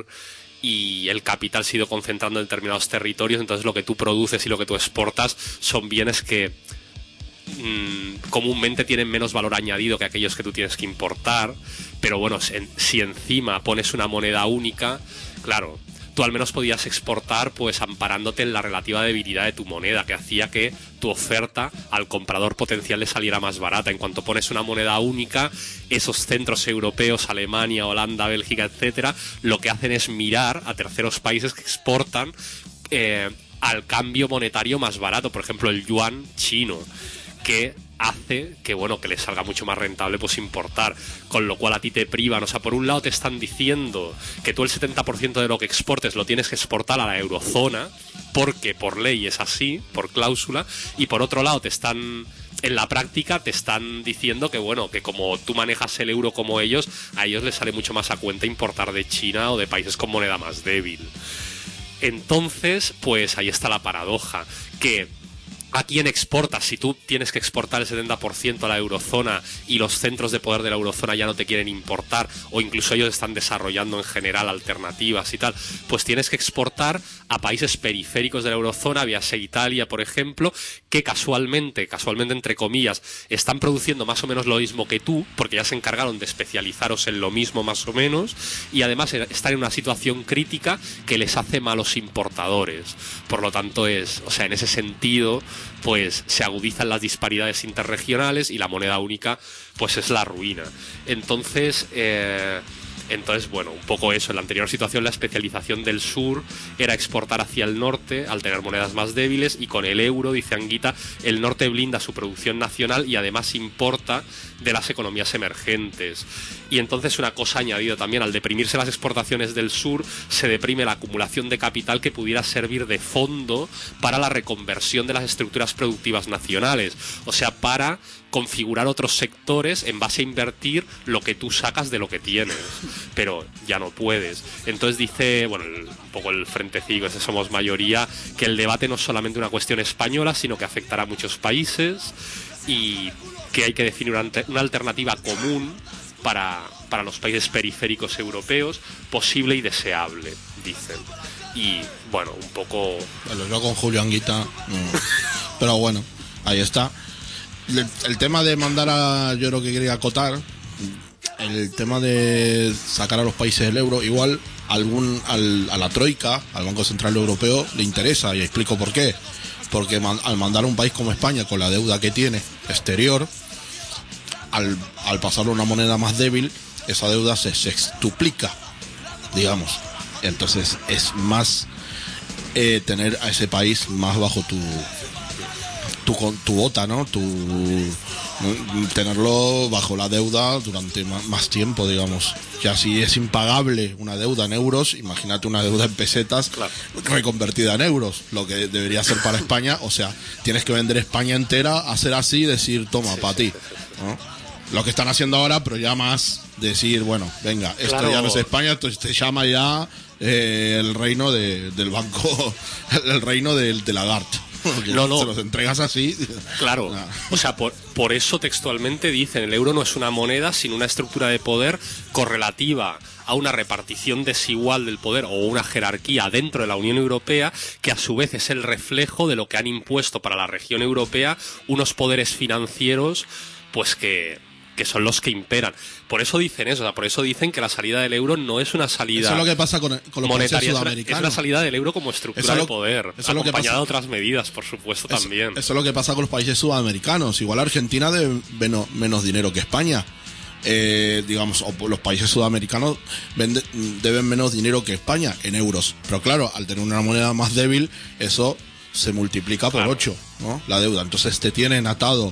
y el capital se ha ido concentrando en determinados territorios, entonces lo que tú produces y lo que tú exportas son bienes que mmm, comúnmente tienen menos valor añadido que aquellos que tú tienes que importar. Pero bueno, si encima pones una moneda única, claro, tú al menos podías exportar pues amparándote en la relativa debilidad de tu moneda, que hacía que tu oferta al comprador potencial le saliera más barata. En cuanto pones una moneda única, esos centros europeos, Alemania, Holanda, Bélgica, etcétera, lo que hacen es mirar a terceros países que exportan eh, al cambio monetario más barato, por ejemplo el yuan chino, que hace que bueno que les salga mucho más rentable pues importar, con lo cual a ti te privan. O sea, por un lado te están diciendo que tú el setenta por ciento de lo que exportes lo tienes que exportar a la eurozona, porque por ley es así, por cláusula, y por otro lado te están, en la práctica te están diciendo que bueno, que como tú manejas el euro como ellos, a ellos les sale mucho más a cuenta importar de China o de países con moneda más débil. Entonces, pues ahí está la paradoja, que ¿a quién exportas? Si tú tienes que exportar el setenta por ciento a la eurozona y los centros de poder de la eurozona ya no te quieren importar, o incluso ellos están desarrollando en general alternativas y tal, pues tienes que exportar a países periféricos de la eurozona, véase Italia, por ejemplo, que casualmente, casualmente entre comillas, están produciendo más o menos lo mismo que tú, porque ya se encargaron de especializaros en lo mismo más o menos, y además están en una situación crítica que les hace malos importadores. Por lo tanto es, o sea, en ese sentido, pues se agudizan las disparidades interregionales y la moneda única pues es la ruina. Entonces, eh, entonces bueno, un poco eso. En la anterior situación la especialización del sur era exportar hacia el norte al tener monedas más débiles, y con el euro, dice Anguita, el norte blinda su producción nacional y además importa de las economías emergentes. Y entonces una cosa añadida también, al deprimirse las exportaciones del sur, se deprime la acumulación de capital que pudiera servir de fondo para la reconversión de las estructuras productivas nacionales, o sea, para configurar otros sectores en base a invertir lo que tú sacas de lo que tienes, pero ya no puedes. Entonces dice, bueno, el, un poco el Frente Cívico, ese Somos Mayoría, que el debate no es solamente una cuestión española, sino que afectará a muchos países, y que hay que definir una, una alternativa común para, para los países periféricos europeos, posible y deseable, dicen. Y bueno, un poco... Bueno, yo con Julio Anguita, mm, pero bueno, ahí está. El, el tema de mandar a, yo creo que quería acotar, el tema de sacar a los países del euro, igual algún al, a la Troika, al Banco Central Europeo, le interesa, y explico por qué. Porque man, al mandar a un país como España con la deuda que tiene exterior, al, al pasarle una moneda más débil, esa deuda se sextuplica, digamos. Entonces es más eh, tener a ese país más bajo tu tu, con tu bota, ¿no? Tu, tenerlo bajo la deuda durante más, más tiempo, digamos. Que así es impagable una deuda en euros, imagínate una deuda en pesetas, claro, reconvertida en euros, lo que debería ser para España. O sea, tienes que vender España entera, hacer así y decir, toma, sí, para sí, ti, sí, sí. ¿no? Lo que están haciendo ahora, pero ya más decir, bueno, venga, esto Claro. ya no es España, esto se llama ya eh, el reino de, del banco, el reino del de Lagarde. Porque No, no. se los entregas así. Claro, Nah. o sea, por, por eso textualmente dicen, el euro no es una moneda, sino una estructura de poder correlativa a una repartición desigual del poder o una jerarquía dentro de la Unión Europea, que a su vez es el reflejo de lo que han impuesto para la región europea unos poderes financieros, pues que... que son los que imperan. Por eso dicen eso, o sea, por eso dicen que la salida del euro no es una salida Eso es lo que pasa con, con los países monetaria, es una, es sudamericanos. la salida del euro como Eso estructura es lo- de poder, eso es lo que acompañada pasa- de otras medidas, por supuesto, Eso- también. Eso es lo que pasa con los países sudamericanos. Igual Argentina debe menos, menos dinero que España. Eh, digamos, o los países sudamericanos vende- deben menos dinero que España en euros. Pero claro, al tener una moneda más débil, eso se multiplica por Claro. ocho, ¿no? La deuda. Entonces te tienen atado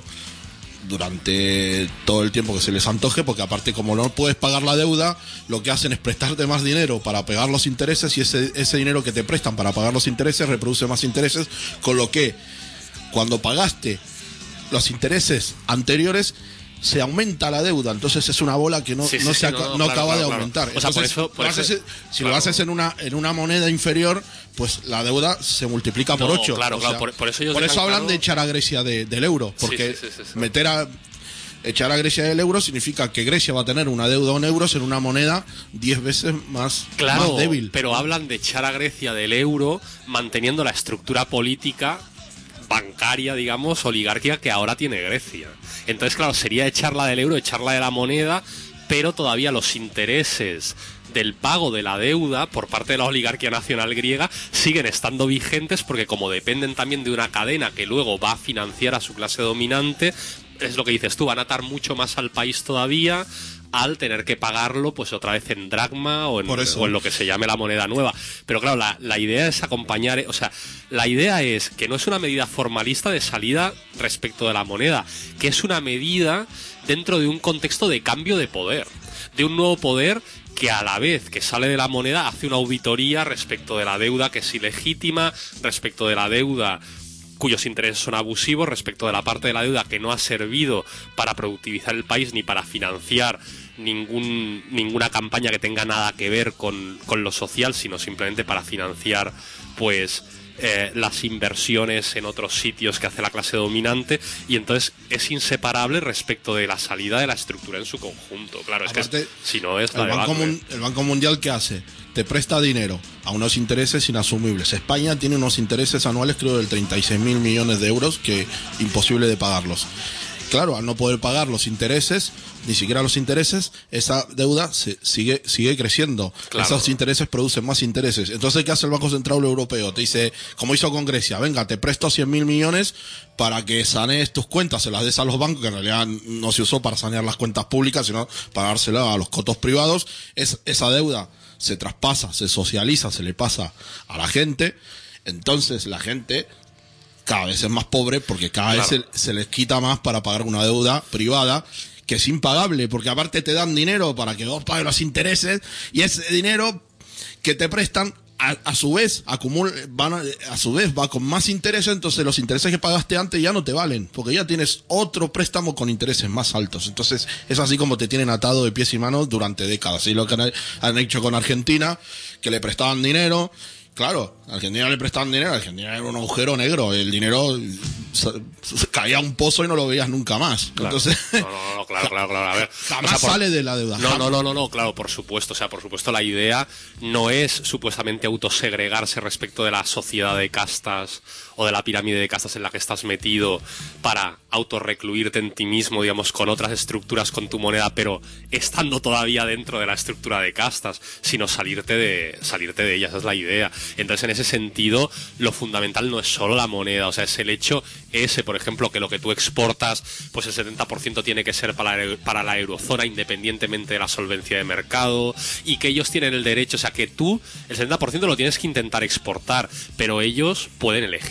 durante todo el tiempo que se les antoje, porque aparte como no puedes pagar la deuda, lo que hacen es prestarte más dinero para pagar los intereses, y ese, ese dinero que te prestan para pagar los intereses reproduce más intereses, con lo que cuando pagaste los intereses anteriores se aumenta la deuda. Entonces es una bola que no, Sí, sí, no, sí, se no, aca- no, no claro, acaba claro, de claro. aumentar. O sea, por Entonces, eso- por lo eso- haces- si claro. lo haces en una, en una moneda inferior, pues la deuda se multiplica por No, ocho. claro, O claro, sea, por- por eso ellos por eso dejan hablan claro- de echar a Grecia de- del euro, porque Sí, sí, sí, sí, sí. meter a echar a Grecia del euro significa que Grecia va a tener una deuda en euros en una moneda diez veces más, Claro, más débil. pero hablan de echar a Grecia del euro manteniendo la estructura política bancaria, digamos, oligárquica que ahora tiene Grecia. Entonces, claro, sería echarla del euro, echarla de la moneda, pero todavía los intereses del pago de la deuda por parte de la oligarquía nacional griega siguen estando vigentes, porque como dependen también de una cadena que luego va a financiar a su clase dominante, es lo que dices tú, van a atar mucho más al país todavía al tener que pagarlo pues otra vez en dracma o en, Por eso. o en lo que se llame la moneda nueva. Pero claro, la, la idea es acompañar, o sea, la idea es que no es una medida formalista de salida respecto de la moneda, que es una medida dentro de un contexto de cambio de poder, de un nuevo poder que a la vez que sale de la moneda hace una auditoría respecto de la deuda que es ilegítima, respecto de la deuda cuyos intereses son abusivos, respecto de la parte de la deuda que no ha servido para productivizar el país ni para financiar ningún, ninguna campaña que tenga nada que ver con, con lo social, sino simplemente para financiar pues eh, las inversiones en otros sitios que hace la clase dominante, y entonces es inseparable respecto de la salida de la estructura en su conjunto. Claro, es Aparte, que es- si no es la el Banco, debacle. Mun- el Banco Mundial, ¿qué hace? Te presta dinero a unos intereses inasumibles. España tiene unos intereses anuales, creo, del treinta y seis mil millones de euros, que imposible de pagarlos. Claro, al no poder pagar los intereses, ni siquiera los intereses, esa deuda se sigue sigue creciendo. Claro. Esos intereses producen más intereses. Entonces, ¿qué hace el Banco Central Europeo? Te dice, como hizo con Grecia, venga, te presto cien mil millones para que sanees tus cuentas, se las des a los bancos, que en realidad no se usó para sanear las cuentas públicas, sino para dárselas a los cotos privados. Es, esa deuda se traspasa, se socializa, se le pasa a la gente. Entonces, la gente cada vez es más pobre, porque cada Claro. vez se, se les quita más para pagar una deuda privada que es impagable, porque aparte te dan dinero para que vos pagues los intereses, y ese dinero que te prestan a, a su vez acumula, van a, a su vez va con más intereses. Entonces los intereses que pagaste antes ya no te valen, porque ya tienes otro préstamo con intereses más altos. Entonces es así como te tienen atado de pies y manos durante décadas. Y lo que han, han hecho con Argentina, que le prestaban dinero. Claro, a Argentina le prestaban dinero, Argentina era un agujero negro, el dinero sa- caía a un pozo y no lo veías nunca más. Claro. Entonces, No, no, no, claro, claro, claro. A ver, jamás o sea, por- sale de la deuda. No, no, no, no, no, claro, por supuesto. O sea, por supuesto, la idea no es supuestamente autosegregarse respecto de la sociedad de castas o de la pirámide de castas en la que estás metido para autorrecluirte en ti mismo, digamos, con otras estructuras, con tu moneda, pero estando todavía dentro de la estructura de castas, sino salirte de, salirte de ella. Esa es la idea. Entonces, en ese sentido, lo fundamental no es solo la moneda, o sea, es el hecho ese, por ejemplo, que lo que tú exportas, pues el setenta por ciento tiene que ser para la, para la eurozona, independientemente de la solvencia de mercado, y que ellos tienen el derecho, o sea, que tú el setenta por ciento lo tienes que intentar exportar, pero ellos pueden elegir.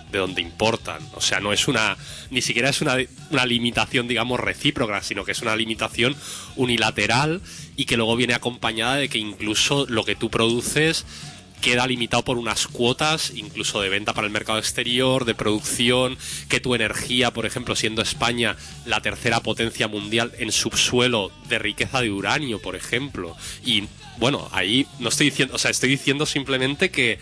de donde importan. O sea, no es una, ni siquiera es una, una limitación, digamos, recíproca, sino que es una limitación unilateral y que luego viene acompañada de que incluso lo que tú produces queda limitado por unas cuotas, incluso de venta para el mercado exterior, de producción, que tu energía, por ejemplo, siendo España la tercera potencia mundial en subsuelo de riqueza de uranio, por ejemplo. Y bueno, ahí no estoy diciendo, o sea, estoy diciendo simplemente que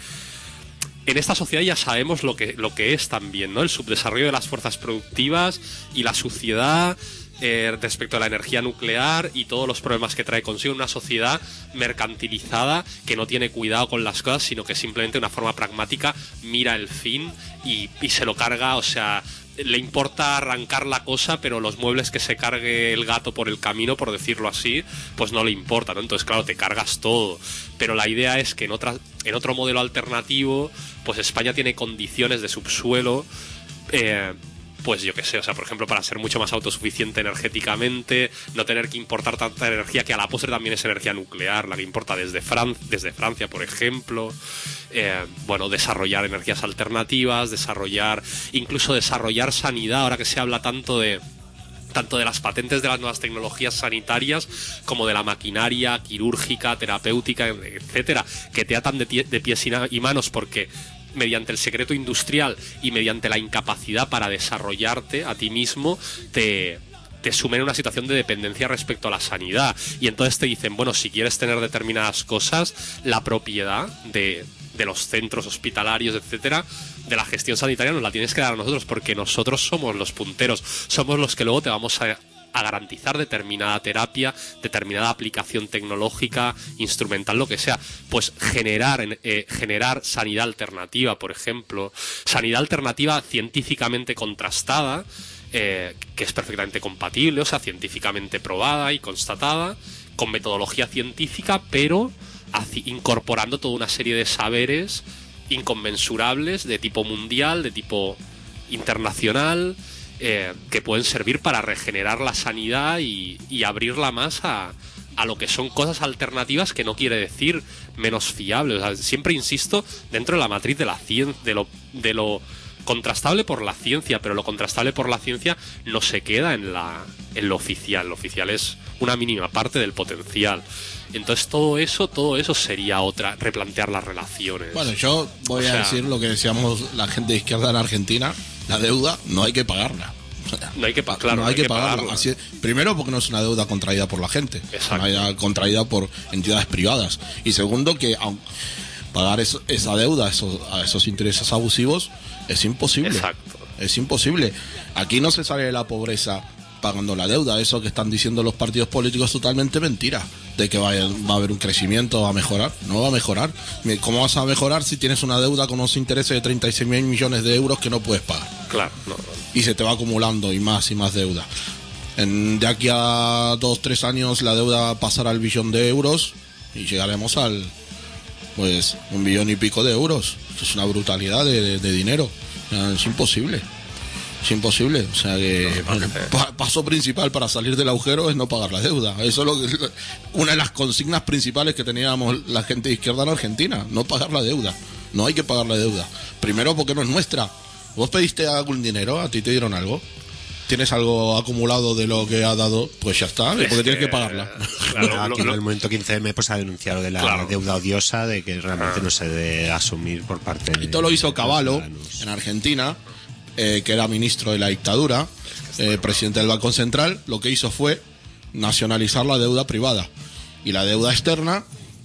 en esta sociedad ya sabemos lo que, lo que es también, ¿no? El subdesarrollo de las fuerzas productivas y la suciedad eh, respecto a la energía nuclear y todos los problemas que trae consigo una sociedad mercantilizada que no tiene cuidado con las cosas, sino que simplemente de una forma pragmática mira el fin y, y se lo carga, o sea, le importa arrancar la cosa, pero los muebles que se cargue el gato por el camino, por decirlo así, pues no le importa, ¿no? Entonces, claro, te cargas todo. Pero la idea es que en otra, en otro modelo alternativo, pues España tiene condiciones de subsuelo, eh, pues yo qué sé, o sea, por ejemplo, para ser mucho más autosuficiente energéticamente, no tener que importar tanta energía, que a la postre también es energía nuclear, la que importa desde, Fran desde Francia, por ejemplo. Eh, bueno, desarrollar energías alternativas, desarrollar, incluso desarrollar sanidad, ahora que se habla tanto de tanto de las patentes de las nuevas tecnologías sanitarias como de la maquinaria quirúrgica, terapéutica, etcétera, que te atan de, de pies y manos porque mediante el secreto industrial y mediante la incapacidad para desarrollarte a ti mismo, te, te sumen en una situación de dependencia respecto a la sanidad. Y entonces te dicen, bueno, si quieres tener determinadas cosas, la propiedad de, de los centros hospitalarios, etcétera, de la gestión sanitaria nos la tienes que dar a nosotros, porque nosotros somos los punteros, somos los que luego te vamos a... a garantizar determinada terapia, determinada aplicación tecnológica, instrumental, lo que sea. Pues generar, eh, generar sanidad alternativa, por ejemplo, sanidad alternativa científicamente contrastada, eh, que es perfectamente compatible, o sea, científicamente probada y constatada, con metodología científica, pero incorporando toda una serie de saberes inconmensurables de tipo mundial, de tipo internacional, Eh, que pueden servir para regenerar la sanidad y, y abrirla más a, a lo que son cosas alternativas, que no quiere decir menos fiables. O sea, siempre insisto dentro de la matriz de la ciencia, de lo, de lo contrastable por la ciencia, pero lo contrastable por la ciencia no se queda en, la, en lo oficial. Lo oficial es una mínima parte del potencial. Entonces todo eso, todo eso sería otra, replantear las relaciones. Bueno, yo voy o sea, a decir lo que decíamos la gente de izquierda en Argentina: la deuda no hay que pagarla. No hay que, pa claro, no hay, no hay que, que pagarla. pagarla. Así, primero, porque no es una deuda contraída por la gente, es una deuda contraída por entidades privadas. Y segundo, que aun, pagar eso, esa deuda, esos, a esos intereses abusivos, es imposible. Exacto. Es imposible. Aquí no se sale de la pobreza pagando la deuda. Eso que están diciendo los partidos políticos es totalmente mentira, de que va a, va a haber un crecimiento, va a mejorar. No va a mejorar. ¿Cómo vas a mejorar si tienes una deuda con unos intereses de treinta y seis mil millones de euros que no puedes pagar? Claro, no, no. Y se te va acumulando y más y más deuda. En, de aquí a dos, tres años la deuda pasará al billón de euros y llegaremos al, pues, un billón y pico de euros. Es una brutalidad de, de, de dinero. Es imposible. Es imposible, o sea que no, no, el pa paso principal para salir del agujero es no pagar la deuda. Eso es lo que, una de las consignas principales que teníamos la gente de izquierda en Argentina: no pagar la deuda. No hay que pagar la deuda. Primero, porque no es nuestra. ¿Vos pediste algún dinero? ¿A ti te dieron algo? ¿Tienes algo acumulado de lo que ha dado? Pues ya está, porque que, tienes que pagarla. Claro, aquí en el momento quince eme pues ha denunciado de la claro. deuda odiosa, de que realmente ah. no se debe asumir por parte de... Y todo lo hizo Cavallo en Argentina, eh, que era ministro de la dictadura, eh, presidente del Banco Central. Lo que hizo fue nacionalizar la deuda privada. Y la deuda externa,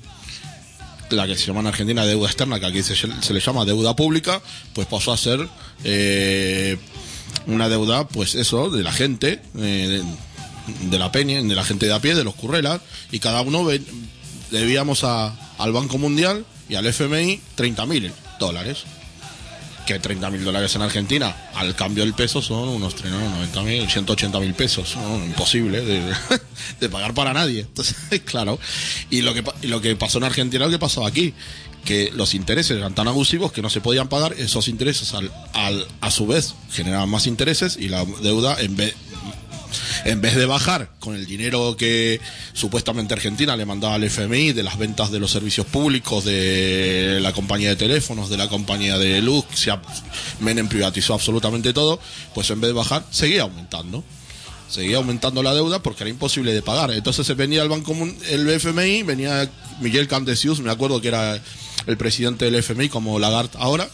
la que se llama en Argentina deuda externa, que aquí se, se le llama deuda pública, pues pasó a ser eh, una deuda, pues eso, de la gente, eh, de, de la peña, de la gente de a pie, de los currelas, y cada uno ve, debíamos a, al Banco Mundial y al F M I treinta mil dólares. Que treinta mil dólares en Argentina, al cambio del peso, son unos noventa mil, ciento ochenta mil pesos. ¿No? Imposible de, de pagar para nadie. Entonces, claro. Y lo que y lo que pasó en Argentina, lo que pasó aquí, que los intereses eran tan abusivos que no se podían pagar. Esos intereses, al, al, a su vez, generaban más intereses, y la deuda, en vez, En vez de bajar con el dinero que supuestamente Argentina le mandaba al F M I de las ventas de los servicios públicos, de la compañía de teléfonos, de la compañía de luz, se ha, Menem privatizó absolutamente todo, pues en vez de bajar, seguía aumentando. Seguía aumentando la deuda porque era imposible de pagar. Entonces se venía el Banco el F M I, venía Miguel Candesius, me acuerdo que era el presidente del F M I, como Lagarde ahora,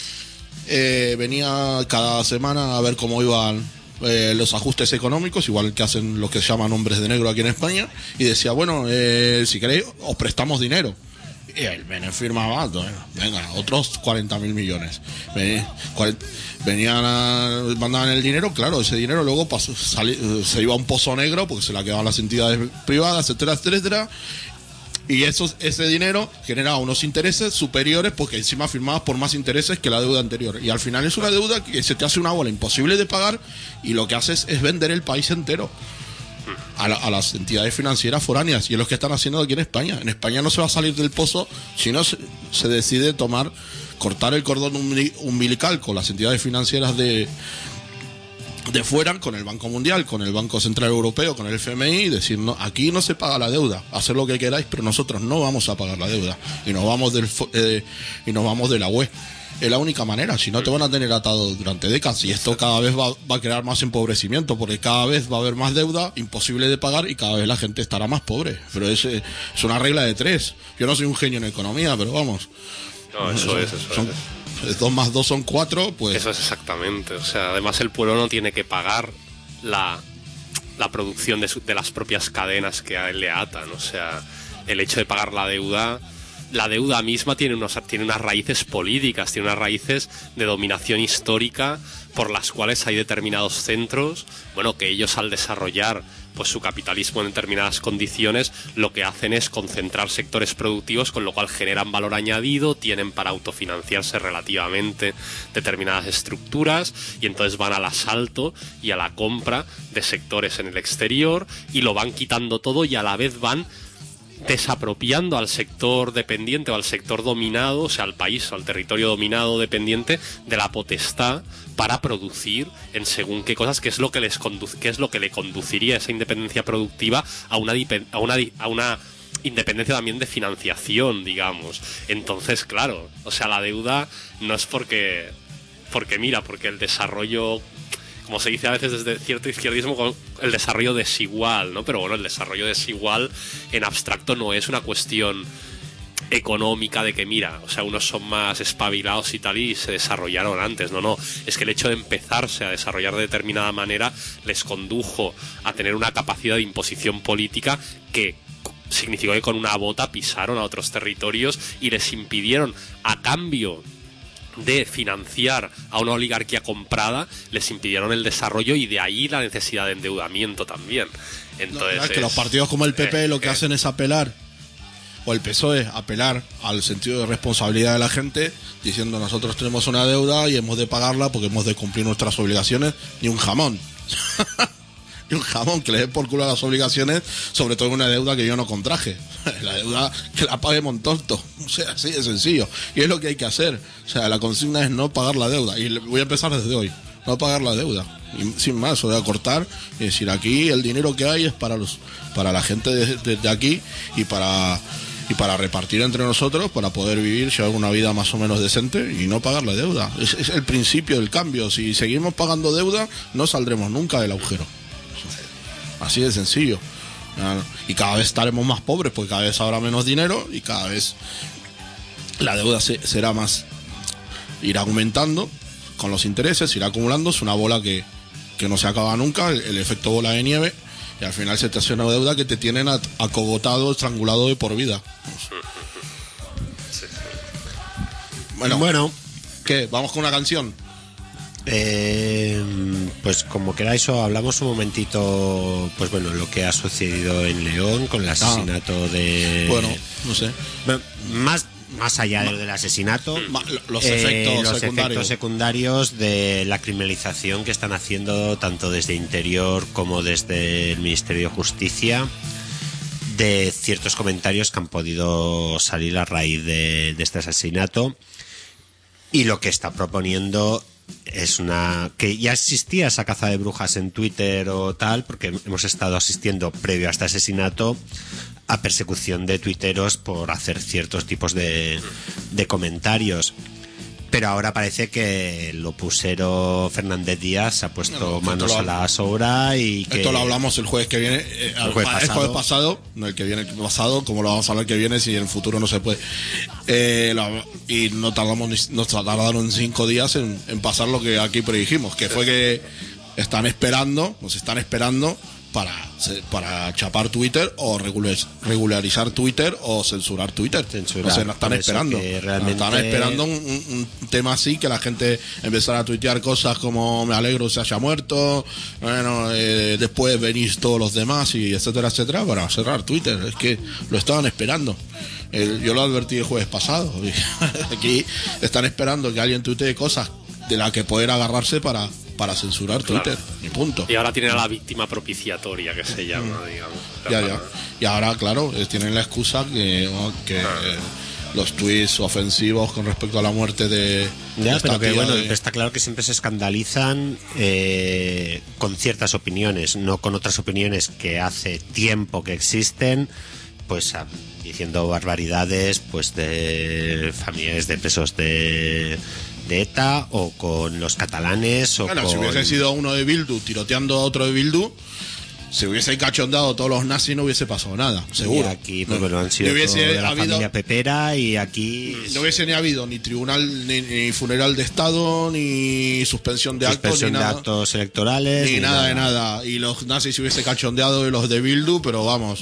eh, venía cada semana a ver cómo iban eh, los ajustes económicos, igual que hacen los que se llaman hombres de negro aquí en España, y decía, bueno, eh, si queréis, os prestamos dinero. Y el Menem firmaba, venga, otros cuarenta mil millones. Venía, cuarenta, venían a, mandaban el dinero, claro, ese dinero luego pasó, salí, se iba a un pozo negro porque se la quedaban las entidades privadas, etcétera, etcétera. Y eso, ese dinero generaba unos intereses superiores porque encima firmabas por más intereses que la deuda anterior. Y al final es una deuda que se te hace una bola imposible de pagar y lo que haces es vender el país entero a, la, a las entidades financieras foráneas. Y es lo que están haciendo aquí en España. En España no se va a salir del pozo si no se, se decide tomar, cortar el cordón umbilical con las entidades financieras de... de fuera, con el Banco Mundial, con el Banco Central Europeo, con el F M I, y decir, no, aquí no se paga la deuda, hacer lo que queráis, pero nosotros no vamos a pagar la deuda y nos vamos del eh, y nos vamos de la U E. Es la única manera, si no te van a tener atado durante décadas y esto cada vez va, va a crear más empobrecimiento porque cada vez va a haber más deuda, imposible de pagar y cada vez la gente estará más pobre. Pero es, es una regla de tres. Yo no soy un genio en economía, pero vamos. No, eso son, es, eso son, es. Dos más dos son cuatro, pues... Eso es exactamente. O sea, además el pueblo no tiene que pagar la, la producción de, su, de las propias cadenas que a él le atan. O sea, el hecho de pagar la deuda... La deuda misma tiene, unos, tiene unas raíces políticas, tiene unas raíces de dominación histórica por las cuales hay determinados centros, bueno, que ellos al desarrollar pues su capitalismo en determinadas condiciones, lo que hacen es concentrar sectores productivos, con lo cual generan valor añadido, tienen para autofinanciarse relativamente determinadas estructuras y entonces van al asalto y a la compra de sectores en el exterior y lo van quitando todo y a la vez van desapropiando al sector dependiente o al sector dominado, o sea, al país o al territorio dominado dependiente de la potestad para producir en según qué cosas, que es lo que les condu- que es lo que le conduciría esa independencia productiva a una a una a una independencia también de financiación, digamos. Entonces, claro, o sea, la deuda no es porque porque mira, porque el desarrollo, como se dice a veces desde cierto izquierdismo, con el desarrollo desigual, ¿no? Pero bueno, el desarrollo desigual en abstracto no es una cuestión económica de que mira, o sea, unos son más espabilados y tal y se desarrollaron antes, no, no, es que el hecho de empezarse a desarrollar de determinada manera les condujo a tener una capacidad de imposición política que significó que con una bota pisaron a otros territorios y les impidieron, a cambio de financiar a una oligarquía comprada, les impidieron el desarrollo y de ahí la necesidad de endeudamiento también. Entonces, no, es que es, los partidos como el P P eh, lo que eh, hacen es apelar, o el P S O E apelar al sentido de responsabilidad de la gente, diciendo nosotros tenemos una deuda y hemos de pagarla porque hemos de cumplir nuestras obligaciones, ni un jamón. Ni un jamón, que le dé por culo a las obligaciones, sobre todo una deuda que yo no contraje. La deuda que la pague Montonto. O sea, así de sencillo. Y es lo que hay que hacer. O sea, la consigna es no pagar la deuda. Y voy a empezar desde hoy. No pagar la deuda. Y sin más, o sea, cortar y decir, aquí el dinero que hay es para los para la gente de, de, de aquí y para y para repartir entre nosotros, para poder vivir, llevar una vida más o menos decente y no pagar la deuda. Es, es el principio del cambio. Si seguimos pagando deuda, no saldremos nunca del agujero. Así de sencillo. Y cada vez estaremos más pobres porque cada vez habrá menos dinero y cada vez la deuda se, será más, irá aumentando con los intereses, irá acumulando. Es una bola que, que no se acaba nunca, el, el efecto bola de nieve, y al final se te hace una deuda que te tienen acogotado, estrangulado de por vida. Bueno, Bueno, ¿qué? ¿Vamos con una canción? Eh, pues como queráis, o hablamos un momentito, pues bueno, lo que ha sucedido en León con el asesinato de... Bueno, no sé. Bueno, más, más allá de lo del asesinato, Ma- los eh, efectos los secundarios. efectos secundarios de la criminalización que están haciendo tanto desde Interior como desde el Ministerio de Justicia de ciertos comentarios que han podido salir a raíz de, de este asesinato y lo que está proponiendo es una que ya existía esa caza de brujas en Twitter o tal, porque hemos estado asistiendo previo a este asesinato a persecución de tuiteros por hacer ciertos tipos de, de comentarios. Pero ahora parece que el opusero Fernández Díaz ha puesto No, no, manos esto lo- a la sobra y que... Esto lo hablamos el jueves que viene. eh, El jueves el pasado. jueves pasado, no el que viene el pasado, como lo vamos a hablar el que viene si en el futuro no se puede. Eh, lo- y no tardamos ni- nos tardaron cinco días en, en pasar lo que aquí predijimos, que fue que están esperando, nos están esperando para, se- para chapar Twitter o regular- regularizar Twitter o censurar Twitter. Censurar, No sé, nos están por eso esperando. que Nos realmente- están esperando un, un- un tema así, que la gente empezara a tuitear cosas como me alegro se haya muerto, bueno, eh, después venís todos los demás y etcétera, etcétera, para cerrar Twitter. Es que lo estaban esperando. El- yo lo advertí el jueves pasado. Aquí están esperando que alguien tuitee cosas de las que poder agarrarse para, para censurar Twitter. Y punto. Y ahora tienen a la víctima propiciatoria, que se llama, digamos. Ya, ya. Y ahora, claro, eh, tienen la excusa que, ¿no? que eh, los tweets ofensivos con respecto a la muerte de. de Ya, esta pero que tía bueno, de- está claro que siempre se escandalizan eh, con ciertas opiniones, no con otras opiniones que hace tiempo que existen, pues a- diciendo barbaridades pues de familiares de presos de, de ETA o con los catalanes o Bueno, con... si hubiese sido uno de Bildu tiroteando a otro de Bildu, si hubiese cachondeado todos los nazis no hubiese pasado nada, seguro. Y aquí pues, No. bueno, han sido Ni hubiese todo de la habido- familia Pepera y aquí No hubiese ni habido ni tribunal, ni, ni funeral de Estado, ni suspensión de actos, suspensión ni de nada. actos electorales Ni nada de nada. Y los nazis se hubiese cachondeado de los de Bildu, pero vamos,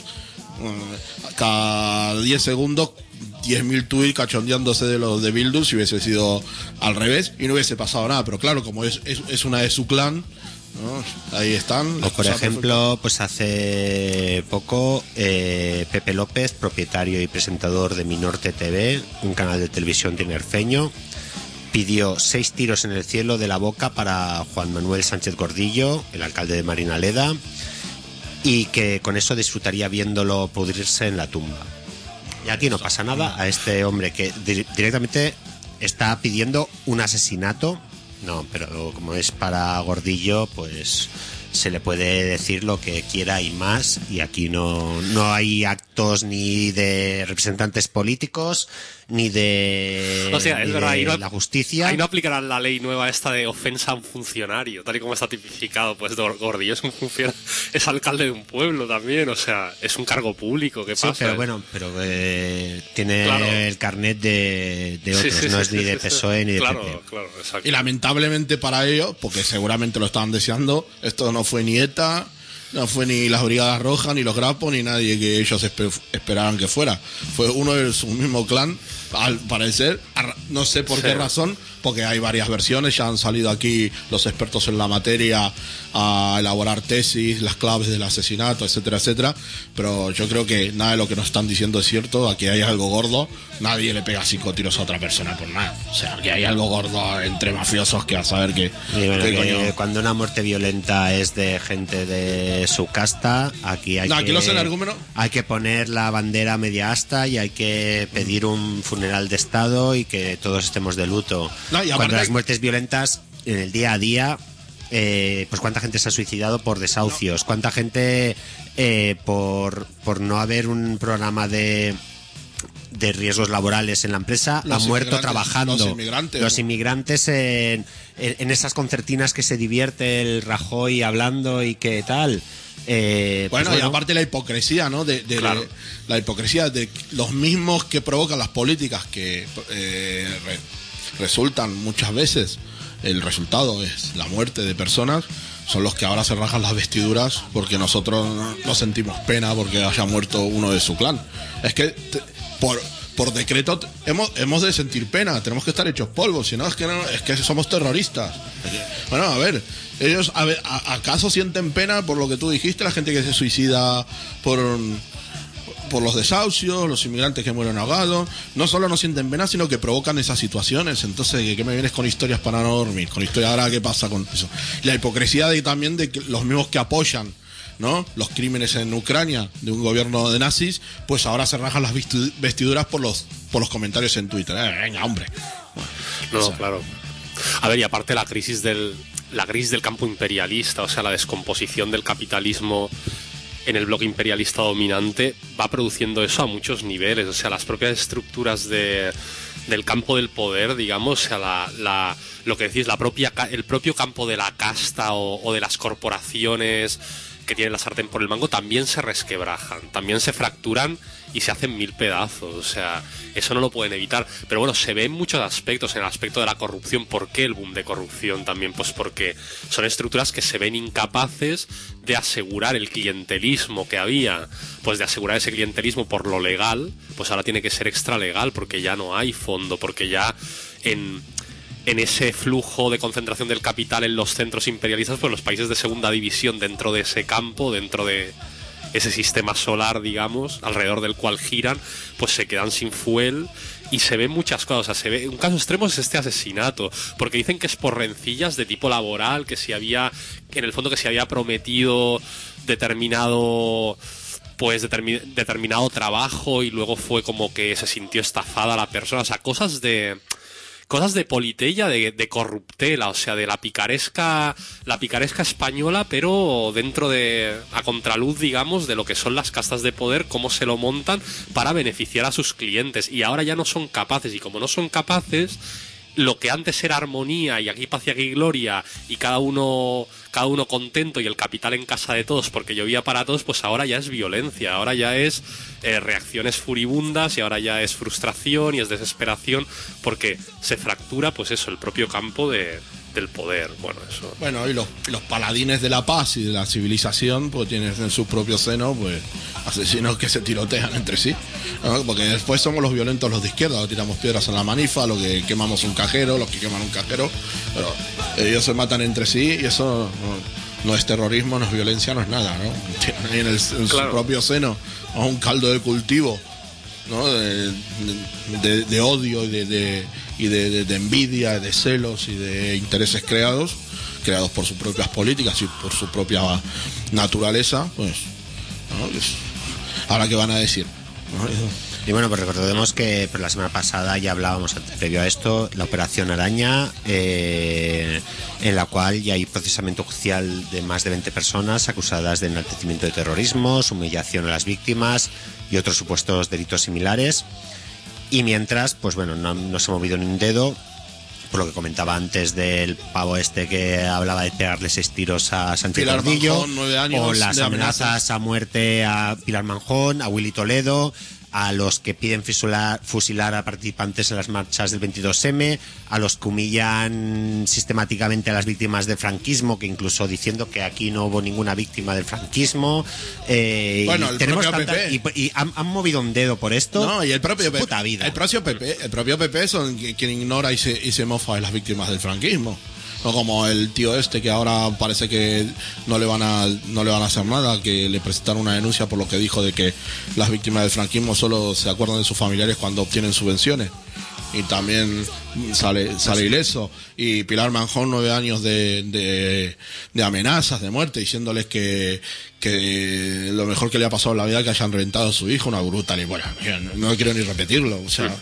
eh, cada diez segundos, diez mil tweets cachondeándose de los de Bildu, si hubiese sido al revés, y no hubiese pasado nada. Pero claro, como es, es, es una de su clan, ¿no? Ahí están. O las por cosas ejemplo, pues hace poco eh, Pepe López, propietario y presentador de Minorte T V, un canal de televisión tinerfeño, pidió seis tiros en el cielo de la boca para Juan Manuel Sánchez Gordillo, el alcalde de Marinaleda, y que con eso disfrutaría viéndolo pudrirse en la tumba. Y aquí no pasa nada a este hombre que di- directamente está pidiendo un asesinato. No, pero como es para Gordillo, pues se le puede decir lo que quiera y más, y aquí no, no hay actos ni de representantes políticos ni de, O sea, es ni verdad, de ahí no, la justicia. ahí no aplicarán la ley nueva esta de ofensa a un funcionario, tal y como está tipificado. Pues Dor- Gordillo es un funcionario, es alcalde de un pueblo también, o sea, es un cargo público. ¿Qué Sí, pasa? pero bueno, pero eh, tiene Claro. el carnet de, de Sí, otros, sí, no sí, es sí, ni sí, de sí. P S O E ni de claro, P P. Claro, exacto. Y lamentablemente para ellos, porque seguramente lo estaban deseando, esto no fue ni ETA, no fue ni las Brigadas Rojas, ni los Grapos, ni nadie que ellos espe- esperaban que fuera. Fue uno de su mismo clan, al parecer, a- no sé por Sí. qué razón, porque hay varias versiones, ya han salido aquí los expertos en la materia a elaborar tesis, las claves del asesinato, etcétera, etcétera, pero yo creo que nada de lo que nos están diciendo es cierto, aquí hay algo gordo, nadie le pega cinco tiros a otra persona por nada, o sea, que hay algo gordo entre mafiosos que a saber que, Y bueno, que que coño. cuando una muerte violenta es de gente de su casta, aquí hay No, que aquí los energúmenos- hay que poner la bandera media asta y hay que pedir un funeral de estado y que todos estemos de luto. No, y aparte- Cuando las muertes violentas en el día a día, eh, pues cuánta gente se ha suicidado por desahucios, cuánta gente eh, por por no haber un programa de de riesgos laborales en la empresa Los ha muerto inmigrantes, trabajando. los inmigrantes, Los ¿no? inmigrantes en, en, en esas concertinas que se divierte el Rajoy hablando y qué tal. Eh, pues Bueno, y aparte la hipocresía, ¿no? De, de- Claro. de- la hipocresía de los mismos que provocan las políticas que eh, re- resultan muchas veces, el resultado es la muerte de personas, son los que ahora se rajan las vestiduras porque nosotros no, no sentimos pena porque haya muerto uno de su clan. Es que te- por por decreto t- hemos hemos de sentir pena, tenemos que estar hechos polvo, si no es que no, es que somos terroristas. Bueno, a ver, ellos a ver, a- ¿acaso sienten pena por lo que tú dijiste, la gente que se suicida por por los desahucios, los inmigrantes que mueren ahogados? No solo no sienten pena, sino que provocan esas situaciones. Entonces, ¿qué, qué me vienes con historias para no dormir? Con historia ahora, ¿qué pasa con eso? Y la hipocresía de también de que los mismos que apoyan, ¿no?, los crímenes en Ucrania de un gobierno de nazis, pues ahora se rajan las vistu- vestiduras por los por los comentarios en Twitter. Eh, venga, hombre. No, claro. A ver, y aparte la crisis del la crisis del campo imperialista, o sea, la descomposición del capitalismo en el bloque imperialista dominante va produciendo eso a muchos niveles, o sea, las propias estructuras de, del campo del poder, digamos, o sea, la, la, lo que decís, la propia, el propio campo de la casta o, o de las corporaciones que tienen la sartén por el mango también se resquebrajan, también se fracturan y se hacen mil pedazos, o sea, eso no lo pueden evitar. Pero bueno, se ve en muchos aspectos, en el aspecto de la corrupción. ¿Por qué el boom de corrupción también? Pues porque son estructuras que se ven incapaces de asegurar el clientelismo que había, pues de asegurar ese clientelismo por lo legal, pues ahora tiene que ser extralegal, porque ya no hay fondo, porque ya en... en ese flujo de concentración del capital en los centros imperialistas, pues los países de segunda división dentro de ese campo, dentro de ese sistema solar, digamos, alrededor del cual giran, pues se quedan sin fuel y se ven muchas cosas. O sea, se ve, un caso extremo es este asesinato, porque dicen que es por rencillas de tipo laboral, que si había, en el fondo que se había prometido determinado... pues determin, determinado trabajo y luego fue como que se sintió estafada la persona, o sea, cosas de... cosas de politeia, de, de corruptela, o sea, de la picaresca, la picaresca española, pero dentro de, a contraluz, digamos, de lo que son las castas de poder, cómo se lo montan para beneficiar a sus clientes. Y ahora ya no son capaces, y como no son capaces, lo que antes era armonía y aquí paz y aquí gloria y cada uno cada uno contento y el capital en casa de todos porque llovía para todos, pues ahora ya es violencia, ahora ya es eh, reacciones furibundas y ahora ya es frustración y es desesperación porque se fractura, pues eso, el propio campo de, del poder. Bueno, eso. Bueno, y los, los paladines de la paz y de la civilización pues tienen en su propio seno pues asesinos que se tirotean entre sí, ¿no? Porque después somos los violentos los de izquierda, los tiramos piedras en la manifa, los que quemamos un cajero, los que queman un cajero, pero ellos se matan entre sí y eso no, no es terrorismo, no es violencia, no es nada, ¿no? Tienen ahí en, el, en claro. su propio seno a un caldo de cultivo, ¿no? de, de, de odio y de, de y de, de, de envidia, de celos y de intereses creados, creados por sus propias políticas y por su propia naturaleza, pues, ¿no? Pues, ahora qué van a decir, ¿no? Y bueno, pues recordemos que por la semana pasada ya hablábamos previo a esto, la Operación Araña, eh, en la cual ya hay procesamiento judicial de más de veinte personas acusadas de enaltecimiento de terrorismo, humillación a las víctimas y otros supuestos delitos similares. Y mientras, pues bueno, no, no se ha movido ni un dedo, por lo que comentaba antes del pavo este que hablaba de pegarle seis tiros a Sánchez Gordillo, o las amenazas amenaza. a muerte a Pilar Manjón, a Willy Toledo, a los que piden fusilar, fusilar a participantes en las marchas del veintidós eme, a los que humillan sistemáticamente a las víctimas del franquismo, que incluso diciendo que aquí no hubo ninguna víctima del franquismo. Eh, bueno, y el tenemos propio tanta, P P. Y, y han, han movido un dedo por esto. No, y el propio P P. Puta vida. El propio P P, el propio P P son quien ignora y se, y se mofa de las víctimas del franquismo. No como el tío este que ahora parece que no le van a no le van a hacer nada, que le presentaron una denuncia por lo que dijo de que las víctimas del franquismo solo se acuerdan de sus familiares cuando obtienen subvenciones. Y también sale sale ileso. Y Pilar Manjón, nueve años de, de, de amenazas de muerte, diciéndoles que, que lo mejor que le ha pasado en la vida es que hayan reventado a su hijo, una brutal. Y bueno, no quiero ni repetirlo. O sea,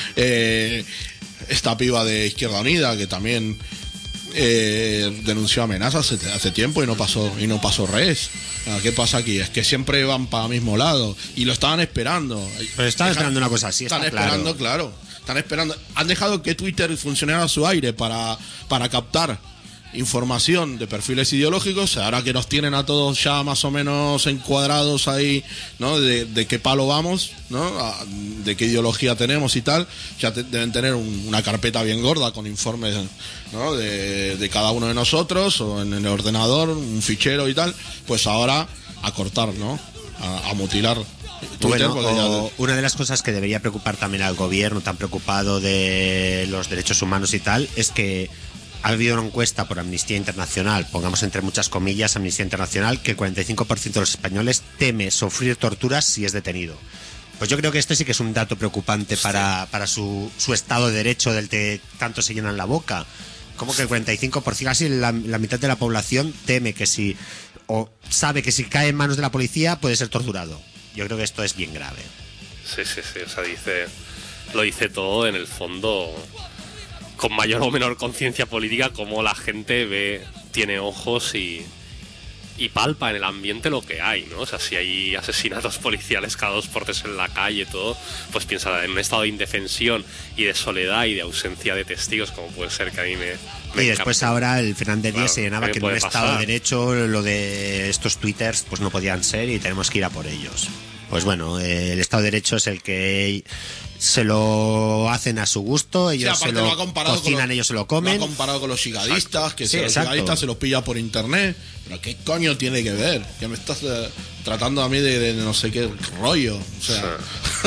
eh, esta piba de Izquierda Unida que también Eh, denunció amenazas hace, hace tiempo y no pasó y no pasó res. ¿Qué pasa aquí? Es que siempre van para el mismo lado y lo estaban esperando. Pero estaban esperando una cosa así, están está esperando, claro. claro. Están esperando. Han dejado que Twitter funcionara a su aire para para captar información de perfiles ideológicos. Ahora que nos tienen a todos ya más o menos encuadrados ahí, ¿no? De, de qué palo vamos, ¿no? De qué ideología tenemos y tal, ya te, deben tener un, una carpeta bien gorda con informes, ¿no? De, de cada uno de nosotros o en el ordenador, un fichero y tal. Pues ahora a cortar, ¿no? A, a mutilar Twitter. Bueno, o ya... Una de las cosas que debería preocupar también al gobierno tan preocupado de los derechos humanos y tal es que ha habido una encuesta por Amnistía Internacional, pongamos entre muchas comillas Amnistía Internacional, que el cuarenta y cinco por ciento de los españoles teme sufrir torturas si es detenido. Pues yo creo que este sí que es un dato preocupante para, para su, su estado de derecho del que tanto se llenan la boca. Como que el cuarenta y cinco por ciento, casi la, la mitad de la población teme que si, o sabe que si cae en manos de la policía puede ser torturado. Yo creo que esto es bien grave. Sí, sí, sí, o sea, dice, lo dice todo en el fondo. con mayor o menor conciencia política cómo la gente ve, tiene ojos y, y palpa en el ambiente lo que hay, ¿no? O sea, si hay asesinatos policiales cada dos por tres en la calle y todo, pues piensa en un estado de indefensión y de soledad y de ausencia de testigos, como puede ser que a mí me... me y después encapse. ahora el Fernández Díaz Claro, se llenaba ¿qué que en un puede Estado pasar? de Derecho lo de estos twitters pues no podían ser y tenemos que ir a por ellos. Pues bueno, eh, el Estado de Derecho es el que se lo hacen a su gusto, ellos Sí, se aparte lo, lo ha comparado cocinan, con los- ellos se lo Lo comen. ha comparado con los yigadistas, que Sí, si los exacto. yigadistas se los pilla por internet. Pero ¿qué coño tiene que ver? Que me estás eh, tratando a mí de, de no sé qué rollo. O sea,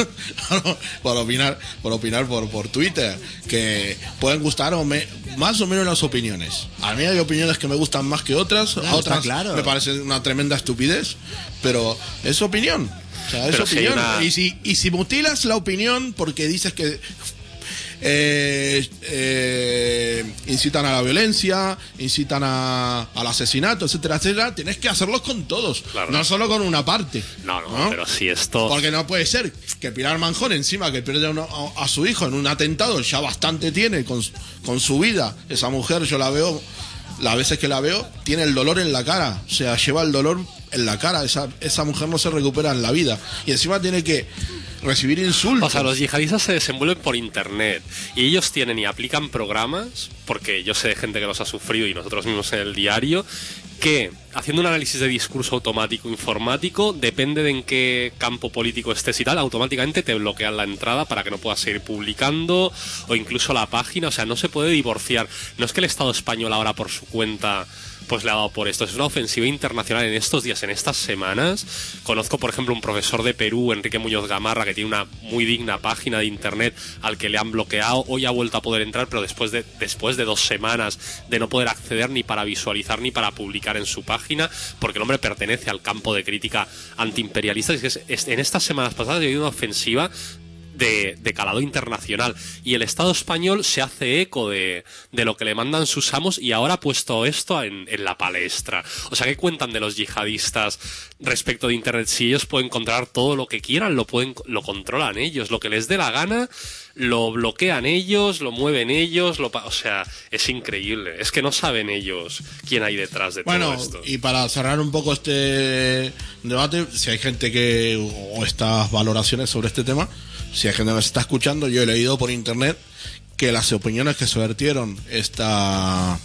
por opinar, por opinar por, por Twitter. Que pueden gustar o me- más o menos las opiniones. A mí hay opiniones que me gustan más que otras. No, a está otras claro. me parece una tremenda estupidez. Pero es opinión. O sea, es Pero si hay opinión. una- Y, si, y si mutilas la opinión porque dices que eh, eh, incitan a la violencia, incitan a, al asesinato, etcétera, etcétera, tienes que hacerlos con todos, Claro. no solo con una parte. No, no, pero si esto... Porque no puede ser que Pilar Manjón, encima que pierde a, uno- a- a su hijo en un atentado, ya bastante tiene con, su- con su vida. Esa mujer, yo la veo, las veces que la veo, tiene el dolor en la cara. O sea, lleva el dolor en la cara. Esa, esa mujer no se recupera en la vida. Y encima tiene que recibir insultos. O sea, los yihadistas se desenvuelven por internet y ellos tienen y aplican programas, porque yo sé de gente que los ha sufrido y nosotros mismos en el diario, que haciendo un análisis de discurso automático informático, depende de en qué campo político estés y tal, automáticamente te bloquean la entrada para que no puedas seguir publicando o incluso la página. O sea, no se puede divorciar. No es que el Estado español ahora por su cuenta pues le ha dado por esto. Es una ofensiva internacional en estos días, en estas semanas. Conozco, por ejemplo, un profesor de Perú, Enrique Muñoz Gamarra, que tiene una muy digna página de internet al que le han bloqueado. Hoy ha vuelto a poder entrar, pero después de, después de dos semanas de no poder acceder ni para visualizar ni para publicar en su página, porque el hombre pertenece al campo de crítica antiimperialista. Es que es- es- en estas semanas pasadas ha habido una ofensiva de, de calado internacional y el Estado español se hace eco de, de lo que le mandan sus amos y ahora ha puesto esto en, en la palestra. O sea, ¿qué cuentan de los yihadistas respecto de internet? Si ellos pueden controlar todo lo que quieran, lo pueden, lo controlan ellos, lo que les dé la gana lo bloquean ellos, lo mueven ellos, lo pa- o sea, es increíble. Es que no saben ellos quién hay detrás de Bueno, todo esto. y para cerrar un poco este debate, si hay gente que, o estas valoraciones sobre este tema, si hay gente que nos está escuchando, yo he leído por internet que las opiniones que se vertieron esta,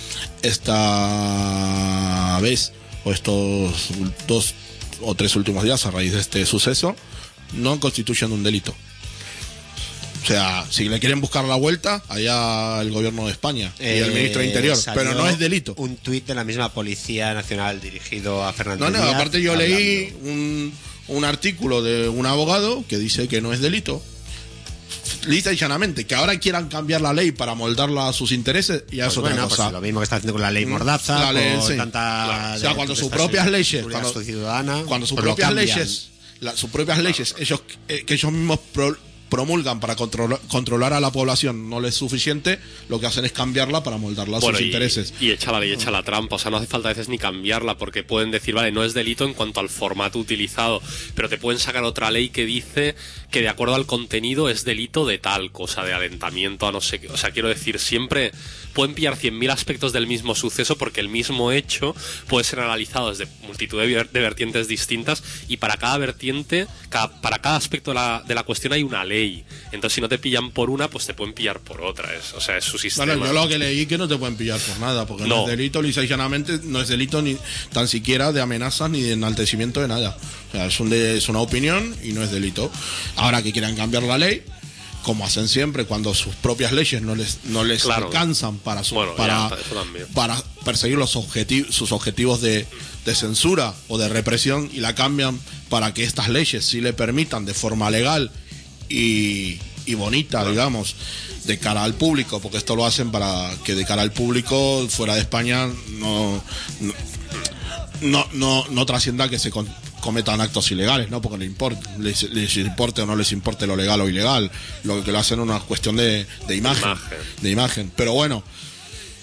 esta vez, o estos dos o tres últimos días a raíz de este suceso, no constituyen un delito. O sea, si le quieren buscar la vuelta, allá el gobierno de España y el Eh, ministro de Interior, salió pero no es delito. Un tuit de la misma Policía Nacional dirigido a Fernández No, no, Díaz, aparte yo hablando. leí un, un artículo de un abogado que dice que no es delito. Lisa y llanamente, que ahora quieran cambiar la ley para moldarla a sus intereses, ya es Pues otra bueno, pues cosa. lo mismo que está haciendo con la ley Mordaza, La ley, con sí. tanta... Claro. O sea, cuando de sus estas propias leyes, seguridad cuando, ciudadana, cuando sus pues lo propias cambian. leyes, la- sus propias leyes, ellos eh, que ellos mismos pro- promulgan para controlar, controlar a la población no les es suficiente, lo que hacen es cambiarla para moldarla a Bueno, sus y, intereses. y echa la ley, echa la trampa. O sea, no hace falta a veces ni cambiarla porque pueden decir, vale, no es delito en cuanto al formato utilizado, pero te pueden sacar otra ley que dice que de acuerdo al contenido es delito de tal cosa, de alentamiento a no sé qué. O sea, quiero decir, siempre pueden pillar cien mil aspectos del mismo suceso porque el mismo hecho puede ser analizado desde multitud de, ver- de vertientes distintas y para cada vertiente, cada- para cada aspecto de la, de la cuestión hay una ley. Entonces, si no te pillan por una, pues te pueden pillar por otra. Es, o sea, es su sistema. Bueno, yo lo que leí que no te pueden pillar por nada, porque no, No. es delito, lisa y llanamente, no es delito ni tan siquiera de amenazas ni de enaltecimiento de nada. O sea, es, un de- es una opinión y no es delito. Ahora que quieran cambiar la ley, como hacen siempre, cuando sus propias leyes no les, no les Claro. alcanzan para, su- Bueno, para, ya, eso también. para perseguir los objetivos, sus objetivos de, de censura o de represión y la cambian para que estas leyes sí le permitan de forma legal y, y bonita, digamos, de cara al público, porque esto lo hacen para que de cara al público fuera de España no no, no, no, no trascienda que se con- cometan actos ilegales, ¿no? Porque les importe, les, les importe o no les importe lo legal o ilegal, lo que lo hacen es una cuestión de, de imagen, Imagen. de imagen. Pero bueno,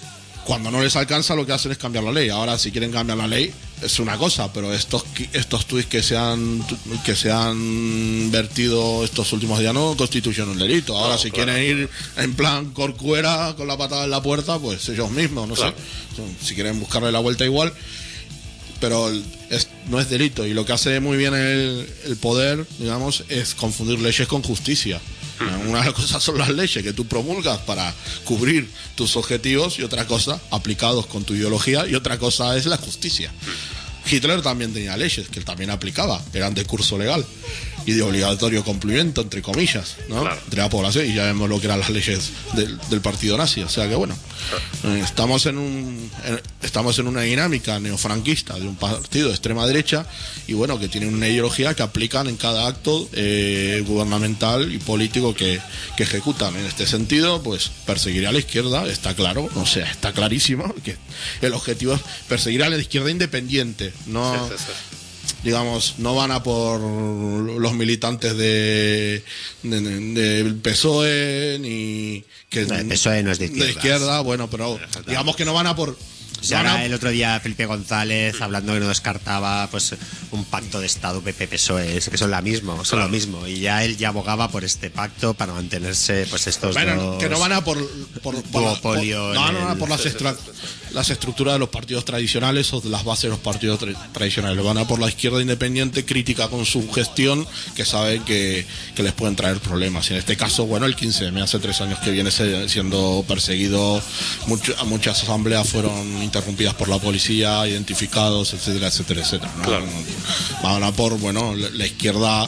cuando no les alcanza lo que hacen es cambiar la ley. Ahora si quieren cambiar la ley es una cosa, pero estos estos tuits que se han que se han vertido estos últimos días no constituyen un delito. Ahora no, si claro. quieren ir en plan corcuera con la patada en la puerta, pues ellos mismos, no claro. sé. Si quieren buscarle la vuelta igual, pero es, no es delito. Y lo que hace muy bien el, el poder, digamos, es confundir leyes con justicia. Una de las cosas son las leyes que tú promulgas para cubrir tus objetivos y otra cosa, aplicados con tu ideología, y otra cosa es la justicia. Hitler también tenía leyes que él también aplicaba, eran de curso legal y de obligatorio cumplimiento, entre comillas, ¿no? Claro. Entre la población, y ya vemos lo que eran las leyes del, del partido nazi. O sea que bueno, eh, estamos en un en, estamos en una dinámica neofranquista de un partido de extrema derecha, y bueno, que tienen una ideología que aplican en cada acto eh, gubernamental y político que, que ejecutan. En este sentido, pues perseguir a la izquierda, está claro, o sea, está clarísimo que el objetivo es perseguir a la izquierda independiente, no... Sí, sí, sí. Digamos, no van a por los militantes de del de, de P S O E, ni que no, el P S O E no es de izquierda, de izquierda bueno, pero digamos que no van a por... O sea, ahora el otro día Felipe González hablando que no descartaba pues un pacto de Estado P P P S O E, que son la mismo, son claro. lo mismo, y ya él ya abogaba por este pacto para mantenerse pues estos bueno, dos que no van a por por, por, por no, no, no, por las extra, las estructuras de los partidos tradicionales o de las bases de los partidos tra tradicionales, van a por la izquierda independiente crítica con su gestión, que saben que, que les pueden traer problemas. Y en este caso, bueno, el quince eme hace tres años que viene siendo perseguido, mucho, muchas asambleas fueron interrumpidas por la policía, identificados, etcétera, etcétera, etcétera, ¿no? Claro. Van a por, bueno, la izquierda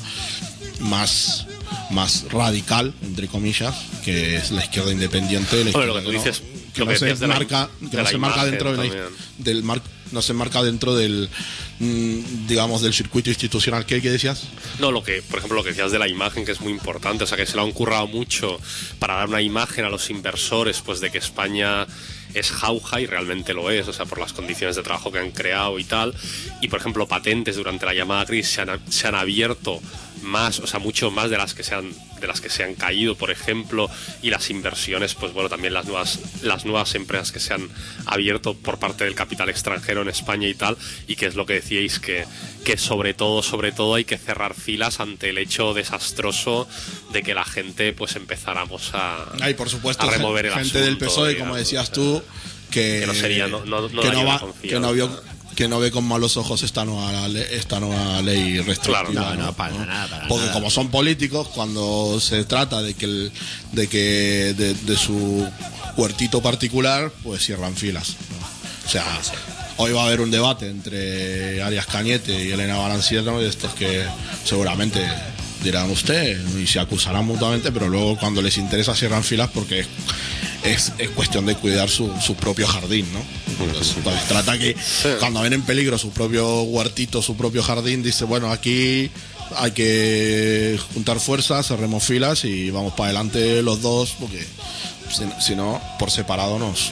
más más radical, entre comillas, que es la izquierda independiente, la izquierda, bueno, lo que tú dices, no, que no se marca, que no se marca dentro de la, del mar, no se marca dentro del mmm, digamos del circuito institucional. ¿Qué, qué decías? No, lo que, por ejemplo, lo que decías de la imagen, que es muy importante, o sea, que se le han currado mucho para dar una imagen a los inversores, pues de que España es jauja, y realmente lo es, o sea, por las condiciones de trabajo que han creado y tal. Y, por ejemplo, patentes durante la llamada crisis se han, se han abierto más, o sea, mucho más de las que se han de las que se han caído, por ejemplo, y las inversiones, pues bueno, también las nuevas las nuevas empresas que se han abierto por parte del capital extranjero en España y tal, y que es lo que decíais, que, que sobre todo, sobre todo hay que cerrar filas ante el hecho desastroso de que la gente pues empezáramos a, Ay, por supuesto, a remover gente el asunto, del P S O E, digamos, como decías tú, que, que no sería, no, no, no que, no va, que no vio que no ve con malos ojos esta nueva ley, esta nueva ley restrictiva. Claro, no, no, para ¿no? nada, para Porque nada. Como son políticos, cuando se trata de que el, de que de, de su huertito particular, pues cierran filas, ¿no? O sea, sí. Hoy va a haber un debate entre Arias Cañete y Elena Balanciano, de estos que seguramente dirán usted y se acusarán mutuamente, pero luego cuando les interesa cierran filas porque es, es, es cuestión de cuidar su, su propio jardín, ¿no? Entonces, pues, trata que sí. Cuando ven en peligro su propio huertito, su propio jardín, dice, bueno, aquí hay que juntar fuerzas, cerremos filas y vamos para adelante los dos, porque si, si no, por separado nos...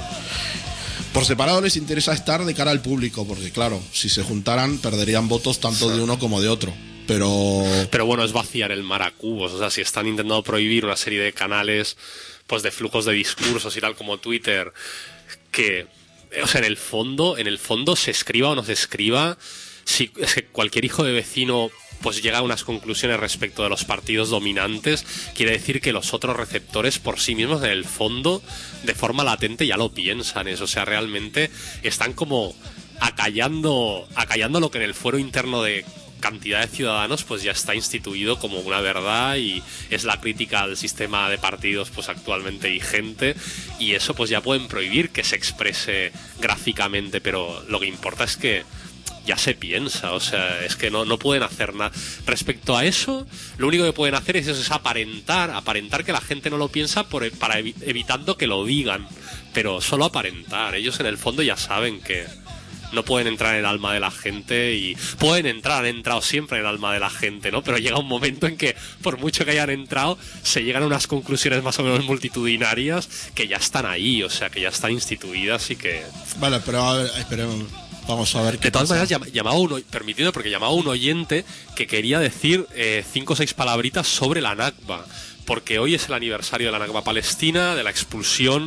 Por separado les interesa estar de cara al público, porque claro, si se juntaran perderían votos tanto sí. de uno como de otro. Pero... Pero bueno, es vaciar el mar a cubos. O sea, si están intentando prohibir una serie de canales, pues de flujos de discursos y tal, como Twitter, que, o sea, en el fondo, en el fondo, se escriba o no se escriba, si es que cualquier hijo de vecino pues llega a unas conclusiones respecto de los partidos dominantes, quiere decir que los otros receptores por sí mismos, en el fondo, de forma latente ya lo piensan eso. O sea, realmente están como acallando, acallando lo que en el fuero interno de cantidad de ciudadanos pues ya está instituido como una verdad, y es la crítica al sistema de partidos pues actualmente vigente, y eso pues ya pueden prohibir que se exprese gráficamente, pero lo que importa es que ya se piensa. O sea, es que no, no pueden hacer nada respecto a eso. Lo único que pueden hacer es, eso, es aparentar aparentar que la gente no lo piensa por, para evi evitando que lo digan, pero solo aparentar. Ellos en el fondo ya saben que no pueden entrar en el alma de la gente, y pueden entrar, han entrado siempre en el alma de la gente, ¿no? Pero llega un momento en que, por mucho que hayan entrado, se llegan a unas conclusiones más o menos multitudinarias que ya están ahí, o sea, que ya están instituidas y que... Vale, pero a ver, esperemos. Vamos a ver qué De todas pasa. maneras, llam llamaba un, permitido, porque llamaba un oyente que quería decir eh, cinco o seis palabritas sobre la Nakba, porque hoy es el aniversario de la Nakba palestina, de la expulsión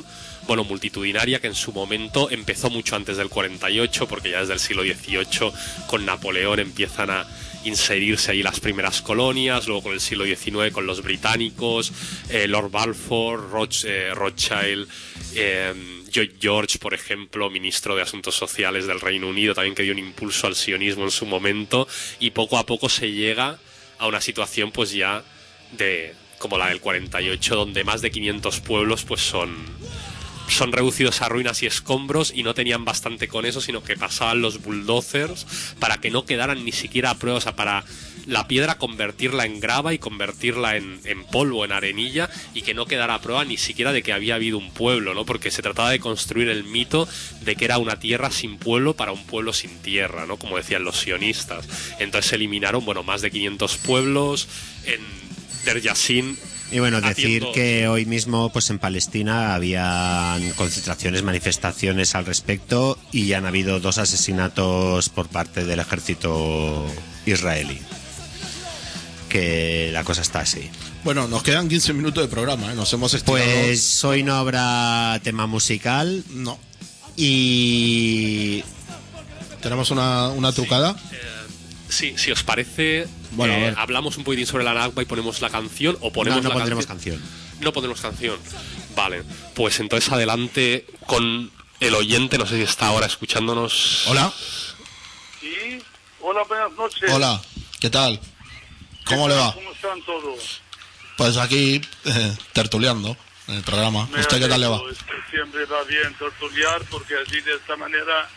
bueno, multitudinaria, que en su momento empezó mucho antes del cuarenta y ocho, porque ya desde el siglo dieciocho con Napoleón empiezan a inserirse ahí las primeras colonias, luego con el siglo diecinueve con los británicos, eh, Lord Balfour, Roch, eh, Rothschild, eh, Lloyd George, por ejemplo, ministro de Asuntos Sociales del Reino Unido, también, que dio un impulso al sionismo en su momento, y poco a poco se llega a una situación pues ya de como la del cuarenta y ocho, donde más de quinientos pueblos pues son son reducidos a ruinas y escombros, y no tenían bastante con eso, sino que pasaban los bulldozers para que no quedaran ni siquiera a prueba, o sea, para la piedra convertirla en grava y convertirla en, en polvo, en arenilla, y que no quedara a prueba ni siquiera de que había habido un pueblo, ¿no? Porque se trataba de construir el mito de que era una tierra sin pueblo para un pueblo sin tierra, ¿no? Como decían los sionistas. Entonces se eliminaron, bueno, más de quinientos pueblos en Der Yassin. Y bueno, decir haciendo... que hoy mismo pues en Palestina habían concentraciones, manifestaciones al respecto, y han habido dos asesinatos por parte del ejército israelí. Que la cosa está así. Bueno, nos quedan quince minutos de programa, ¿eh? Nos hemos estirado. Pues hoy no habrá tema musical. No. Y... ¿Tenemos una, una trucada? Sí, eh, sí, si os parece, Bueno, a eh, ver. hablamos un poquitín sobre la Nakba y ponemos la canción, o ponemos no, no la pondremos canción. canción. No pondremos canción. Vale, pues entonces adelante con el oyente, no sé si está ahora escuchándonos. Hola. Sí, hola, buenas noches. Hola. ¿Qué tal? ¿Qué ¿Cómo le tal? va? ¿Cómo están todos? Pues aquí eh, tertuleando en el programa. Me ¿Usted qué tal le va? alegro, es que siempre va bien tertuliar, porque así de esta manera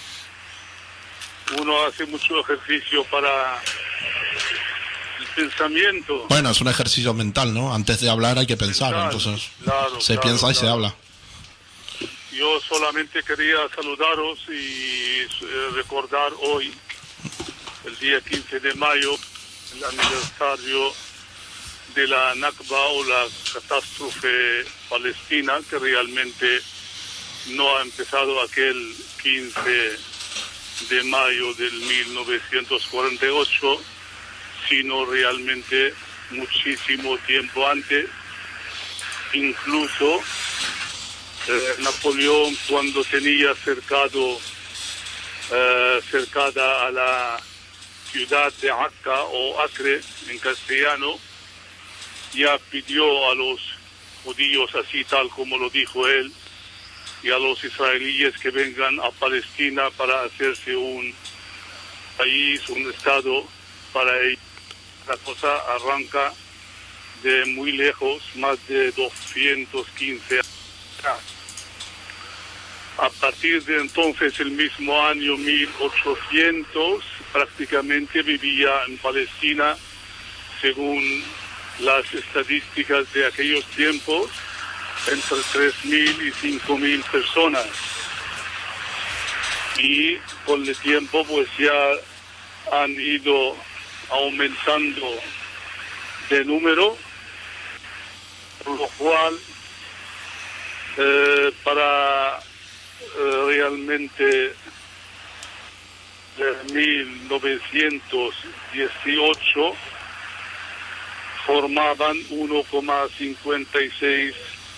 uno hace mucho ejercicio para el pensamiento. Bueno, es un ejercicio mental, ¿no? Antes de hablar hay que pensar, Mental, entonces claro, se claro, piensa y se claro. habla. Yo solamente quería saludaros y eh, recordar hoy, el día quince de mayo, el aniversario de la Nakba, o la catástrofe palestina, que realmente no ha empezado aquel quince de mayo del mil novecientos cuarenta y ocho, sino realmente muchísimo tiempo antes. Incluso eh, Napoleón, cuando tenía cercado eh, cercada a la ciudad de Akka, o Acre en castellano, ya pidió a los judíos, así tal como lo dijo él, y a los israelíes que vengan a Palestina para hacerse un país, un estado para ellos. La cosa arranca de muy lejos, más de doscientos quince años. A partir de entonces, el mismo año mil ochocientos, prácticamente vivía en Palestina, según las estadísticas de aquellos tiempos, entre tres mil y cinco mil personas. Y con el tiempo pues ya han ido aumentando de número, por lo cual eh, para eh, realmente de mil novecientos dieciocho formaban uno coma cincuenta y seis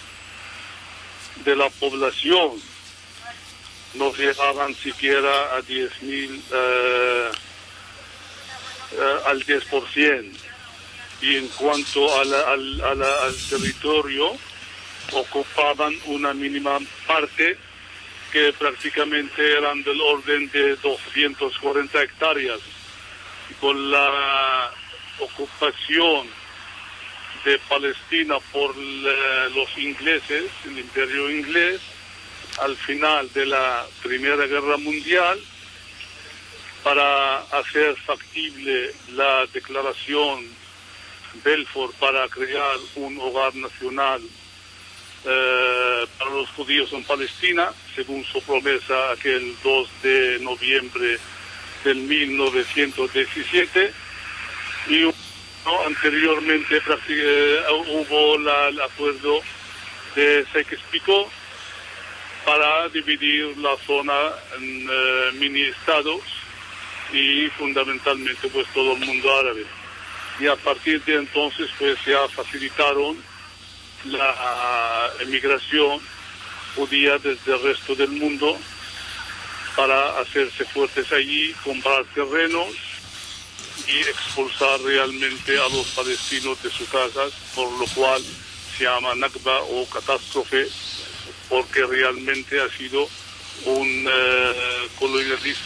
de la población, no llegaban siquiera a diez mil, eh, eh, al diez por ciento. Y en cuanto a la, al, a la, al territorio, ocupaban una mínima parte, que prácticamente eran del orden de doscientas cuarenta hectáreas. Y con la ocupación de Palestina por la, los ingleses, el imperio inglés, al final de la Primera Guerra Mundial, para hacer factible la declaración Balfour para crear un hogar nacional eh, para los judíos en Palestina, según su promesa aquel dos de noviembre del mil novecientos diecisiete, y ¿no? anteriormente eh, hubo la, el acuerdo de Sykes-Picot para dividir la zona en eh, mini estados, y fundamentalmente pues todo el mundo árabe. Y a partir de entonces pues ya facilitaron la emigración podía desde el resto del mundo para hacerse fuertes allí, comprar terrenos y expulsar realmente a los palestinos de sus casas, por lo cual se llama Nakba o catástrofe, porque realmente ha sido un eh, colonialismo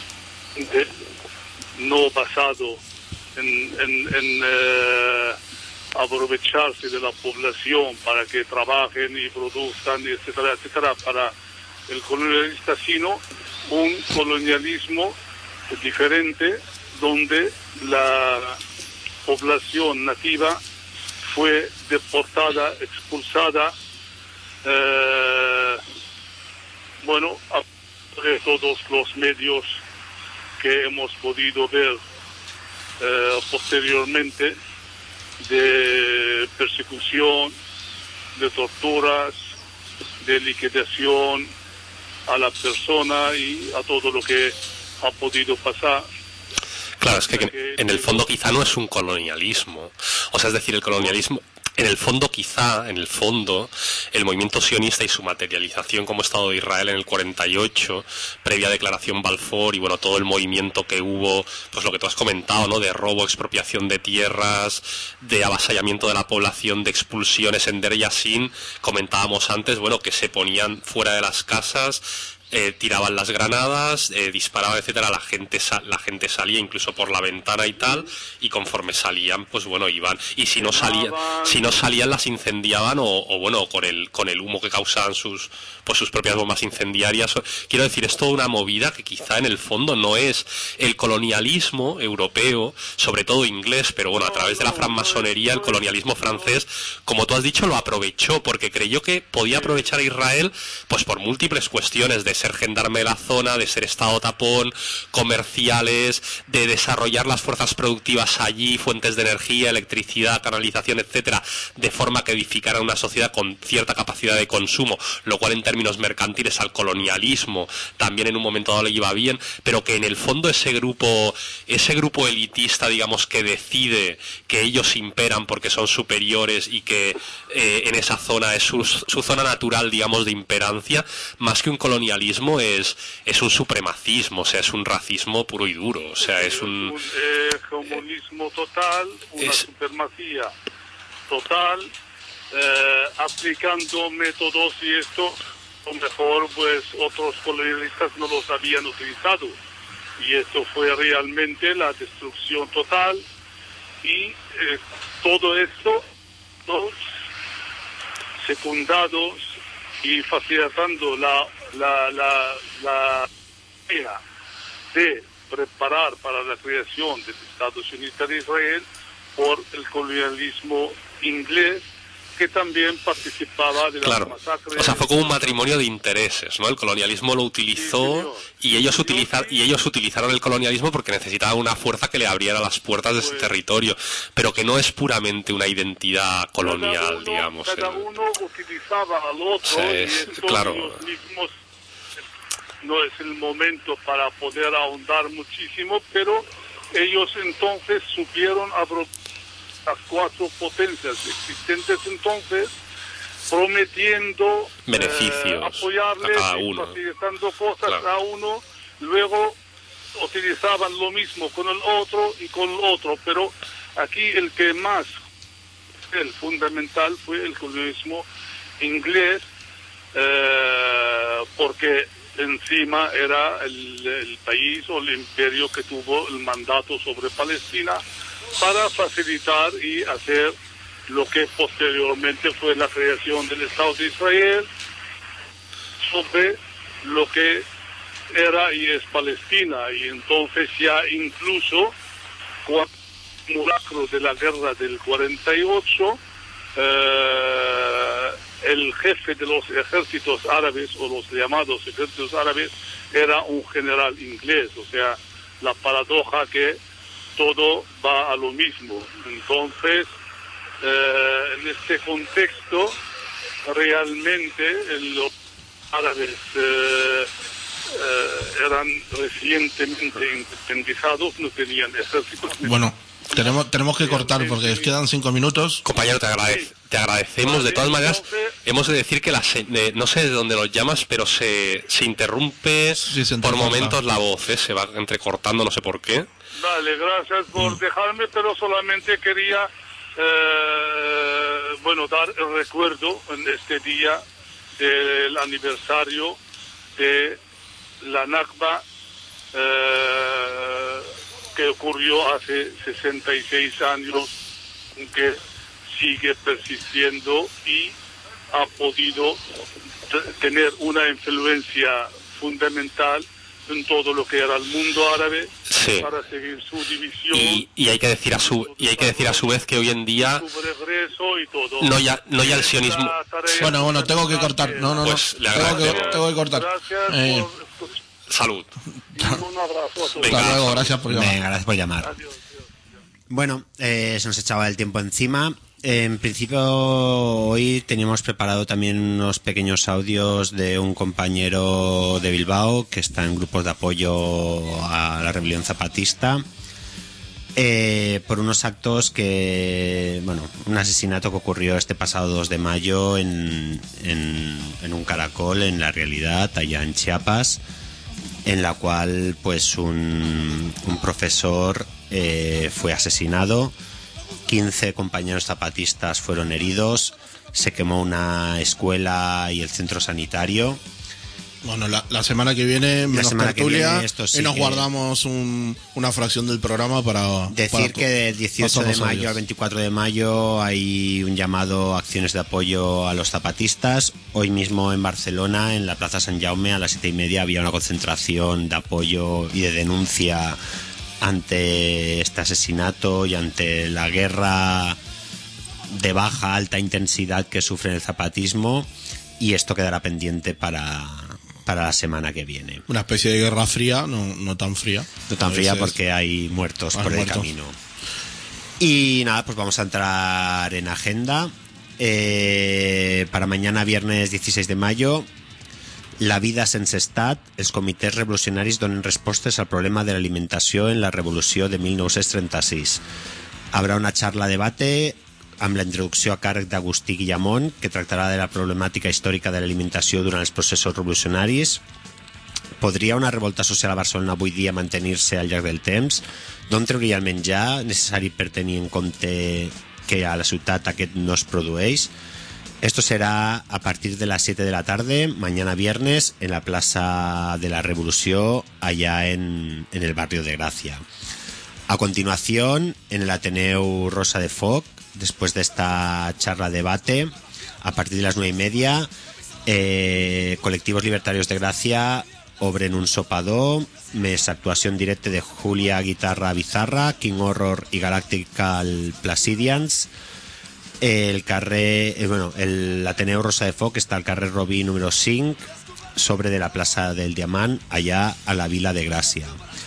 no basado en, en, en eh, aprovecharse de la población para que trabajen y produzcan, etcétera, etcétera, para el colonialista, sino un colonialismo diferente donde la población nativa fue deportada, expulsada, eh, bueno, a de todos los medios que hemos podido ver eh, posteriormente, de persecución, de torturas, de liquidación a la persona y a todo lo que ha podido pasar. Claro, es que en el fondo quizá no es un colonialismo. O sea, es decir, el colonialismo... En el fondo, quizá, en el fondo, el movimiento sionista y su materialización como Estado de Israel en el cuarenta y ocho, previa declaración Balfour, y bueno, todo el movimiento que hubo, pues lo que tú has comentado, ¿no? De robo, expropiación de tierras, de avasallamiento de la población, de expulsiones en Der Yassin, comentábamos antes, bueno, que se ponían fuera de las casas, Eh, tiraban las granadas, eh, disparaban, etcétera, la gente sa la gente salía incluso por la ventana y tal, y conforme salían, pues bueno, iban, y si no salían, si no salían las incendiaban, o, o bueno, con el con el humo que causaban sus pues sus propias bombas incendiarias. Quiero decir, es toda una movida que quizá en el fondo no es el colonialismo europeo, sobre todo inglés, pero bueno, a través de la francmasonería, el colonialismo francés, como tú has dicho, lo aprovechó, porque creyó que podía aprovechar a Israel, pues por múltiples cuestiones, de ser gendarme de la zona, de ser estado tapón, comerciales, de desarrollar las fuerzas productivas allí, fuentes de energía, electricidad, canalización, etcétera, de forma que edificara una sociedad con cierta capacidad de consumo, lo cual en términos mercantiles al colonialismo también en un momento dado le iba bien, pero que en el fondo ese grupo, ese grupo elitista, digamos, que decide que ellos imperan porque son superiores y que eh, en esa zona es su, su zona natural, digamos, de imperancia, más que un colonialismo, es es un supremacismo, o sea, es un racismo puro y duro, o sea, es un... un eh, comunismo total, una es... supremacía total, eh, aplicando métodos, y esto, a lo mejor, pues, otros colonialistas no los habían utilizado, y esto fue realmente la destrucción total, y eh, todo esto, los secundados y facilitando la la la la idea de preparar para la creación del Estado sionista de Israel por el colonialismo inglés, que también participaba de las claro. masacres. O sea, fue como un matrimonio de intereses, ¿no? El colonialismo lo utilizó, sí, y ellos utilizar, y ellos utilizaron el colonialismo porque necesitaban una fuerza que le abriera las puertas de ese pues, territorio, pero que no es puramente una identidad colonial, cada uno, digamos. Cada el... uno utilizaba al otro, sí, y es, esto claro. Los mismos, no es el momento para poder ahondar muchísimo, pero ellos entonces supieron abrir las cuatro potencias existentes entonces, prometiendo beneficios eh, apoyarles, a cada uno, facilitando cosas claro. a uno, luego utilizaban lo mismo con el otro y con el otro, pero aquí el que más, el fundamental, fue el colonialismo inglés, eh, porque encima era el, el país o el imperio que tuvo el mandato sobre Palestina para facilitar y hacer lo que posteriormente fue la creación del Estado de Israel sobre lo que era y es Palestina. Y entonces ya incluso con el simulacro de la guerra del cuarenta y ocho, eh, el jefe de los ejércitos árabes, o los llamados ejércitos árabes, era un general inglés. O sea, la paradoja que todo va a lo mismo. Entonces, eh, en este contexto, realmente los árabes eh, eh, eran recientemente independizados, no tenían ejércitos. Bueno, Tenemos, tenemos que cortar porque os quedan cinco minutos. Compañero, te, agradec- te agradecemos. De todas maneras, hemos de decir que la se- de- no sé de dónde los llamas, pero se, se interrumpe Sí, se por entrecorta. momentos la voz, ¿eh? Se va entrecortando, no sé por qué. Vale, gracias por Mm. dejarme, pero solamente quería, eh, bueno, dar el recuerdo en este día del aniversario de la Nakba, eh, que ocurrió hace sesenta y seis años, que sigue persistiendo y ha podido t- tener una influencia fundamental en todo lo que era el mundo árabe, Sí. para seguir su división. Y, y hay que decir a su y hay que decir a su vez que hoy en día su regreso y todo. no ya no ya el sionismo. La tarea Bueno, bueno, tengo que cortar. No, no, no. Pues le Tengo que, agradecemos. tengo que cortar. Gracias Eh, por Salud. y un abrazo a todos. Venga. hasta luego, gracias por llamar. Venga, gracias por llamar. Adiós, adiós. Bueno, eh, se nos echaba el tiempo encima. En principio, hoy teníamos preparado también unos pequeños audios de un compañero de Bilbao que está en grupos de apoyo a la rebelión zapatista, eh, por unos actos que, bueno, un asesinato que ocurrió este pasado dos de mayo en, en, en un caracol, en la realidad, allá en Chiapas, en la cual pues un, un profesor eh, fue asesinado, quince compañeros zapatistas fueron heridos, se quemó una escuela y el centro sanitario. Bueno, la, la semana que viene, menos semana que tertulia, viene esto sí y nos que- guardamos un- una fracción del programa para... Decir para que del dieciocho pasar de los mayo audios. al veinticuatro de mayo hay un llamado a acciones de apoyo a los zapatistas. Hoy mismo en Barcelona, en la Plaza San Jaume, a las siete y media había una concentración de apoyo y de denuncia ante este asesinato y ante la guerra de baja alta intensidad que sufre el zapatismo, y esto quedará pendiente para, para la semana que viene. Una especie de guerra fría, no, no tan fría. No tan A fría veces- porque hay muertos Hay por muertos. el camino. Y nada, pues vamos a entrar en agenda. Eh, para mañana, viernes dieciséis de mayo, la vida sense estat, els comitès revolucionaris donen respostes al problema de l'alimentació en la revolució de mil nou-cents trenta-sis. Habrà una xarra debate amb la introducció a càrrec d'Agustí Guillamont, que tractarà de la problemàtica històrica de l'alimentació durant els processos revolucionaris. Podria una revolta social a Barcelona avui dia mantenir-se al llarg del temps? D'on trauria el menjar necessari per tenir en compte que a la ciutat aquest no es produeix? Esto será a partir de las siete de la tarde, mañana viernes, en la Plaza de la Revolución, allá en, en el barrio de Gracia. A continuación, en el Ateneu Rosa de Foc, después de esta charla debate, a partir de las nueve y media, eh, Colectivos Libertarios de Gracia obren un sopador, més actuación directa de Julia Guitarra Bizarra, King Horror y Galactical Placidians. El carrer, eh, bueno, el Ateneu Rosa de Foc está al carrer Robí número cinc, sobre de la Plaza del Diamant, allá a la Vila de Gracia.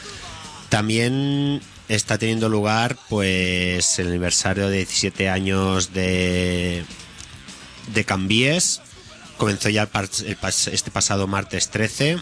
También está teniendo lugar pues el aniversario de diecisiete años de de Cambies. Comenzó ya el par- el pas- este pasado martes trece.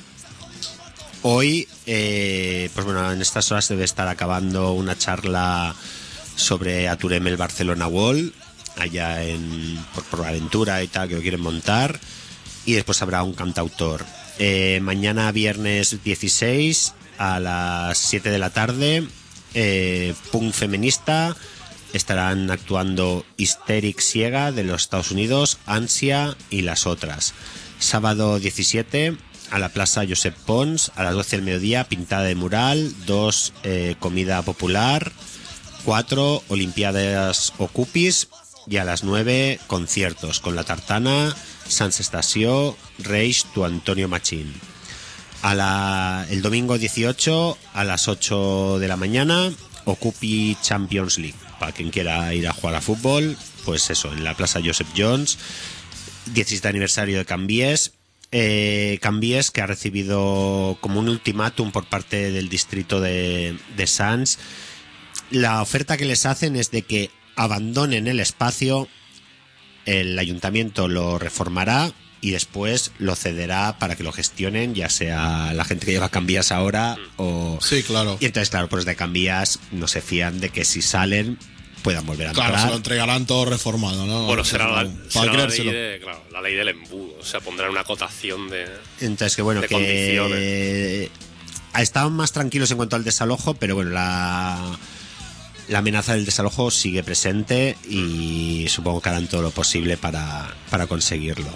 Hoy, eh, pues bueno, en estas horas debe estar acabando una charla sobre Aturem el Barcelona Wall, allá en por, por Aventura y tal, que lo quieren montar, y después habrá un cantautor. Eh, mañana viernes dieciséis a las siete de la tarde, eh, Punk Feminista, estarán actuando Hysteric Ciega de los Estados Unidos, Ansia y las otras. Sábado diecisiete a la Plaza Josep Pons, a las doce del mediodía, pintada de mural, dos eh, comida popular, cuatro Olimpiadas Ocupis, y a las nueve conciertos con La Tartana, Sans Estació, Reis, Tu Antonio Machín. A la, el domingo dieciocho a las ocho de la mañana, Ocupi Champions League. Para quien quiera ir a jugar a fútbol, pues eso, en la Plaza Joseph Jones. diecisiete aniversario de Cambies. Eh, Cambies, que ha recibido como un ultimátum por parte del distrito de, de Sants. La oferta que les hacen es de que abandonen el espacio, el ayuntamiento lo reformará y después lo cederá para que lo gestionen, ya sea la gente que lleva Cambias ahora o... Sí, claro. Y entonces, claro, pues de Cambias no se fían de que si salen puedan volver a entrar. Claro, se lo entregarán todo reformado, ¿no? Bueno, será, la, Para será la, ley creérselo. de, claro, la ley del embudo. O sea, pondrán una cotación de. Entonces, que bueno, de que condiciones. estaban más tranquilos en cuanto al desalojo, pero bueno, la, la amenaza del desalojo sigue presente y supongo que harán todo lo posible para, para conseguirlo.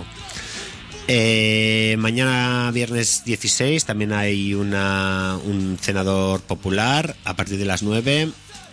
Eh, mañana, viernes dieciséis, también hay una, un cenador popular a partir de las nueve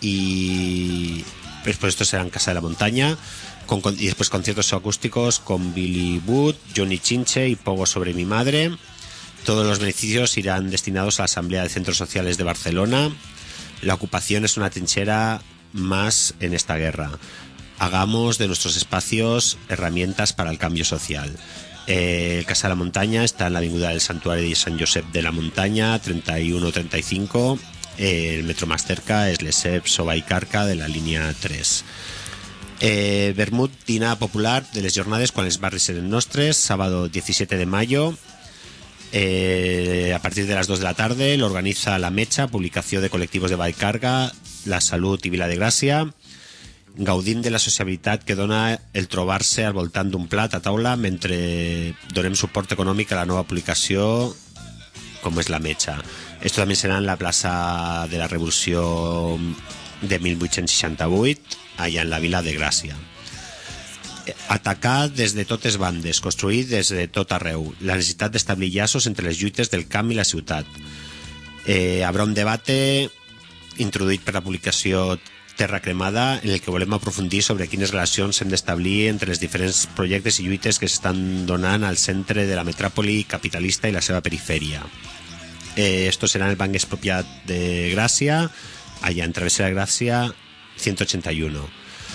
y después esto será en Casa de la Montaña. Con, y después conciertos acústicos con Billy Wood, Johnny Chinche y Pogo sobre mi madre. Todos los beneficios irán destinados a la Asamblea de Centros Sociales de Barcelona. La ocupación es una trinchera más en esta guerra. Hagamos de nuestros espacios herramientas para el cambio social. Eh, el Casa de la Montaña está en la avenida del Santuario de San Josep de la Montaña, treinta y uno treinta y cinco. Eh, el metro más cerca es Lesep, Soba y Carca de la línea tres. Eh, Vermut Dina Popular de les Jornades quan els barris eren nostres, sábado diecisiete de mayo. Eh, a partir de las dos de la tarde lo organiza La Mecha, publicació de col·lectius de Vallcarga, La Salut i Vila de Gràcia, gaudint de la sociabilitat que dona el trobar-se al voltant d'un plat a taula mentre donem suport econòmic a la nova publicació com és La Mecha. Esto també serà en la plaça de la Revolució de mil vuit-cents seixanta-vuit, allà en la Vila de Gràcia. Atacar des de totes bandes, construir des de tot arreu, la necessitat d'establir llaços entre les lluites del camp i la ciutat. Eh, habrà un debate introduït per la publicació Terra Cremada en el que volem aprofundir sobre quines relacions hem d'establir entre els diferents projectes i lluites que s'estan donant al centre de la metròpoli capitalista i la seva perifèria. Eh, esto será en el Banc Expropiat de Gràcia, allá en Travesera de Gracia ciento ochenta y uno.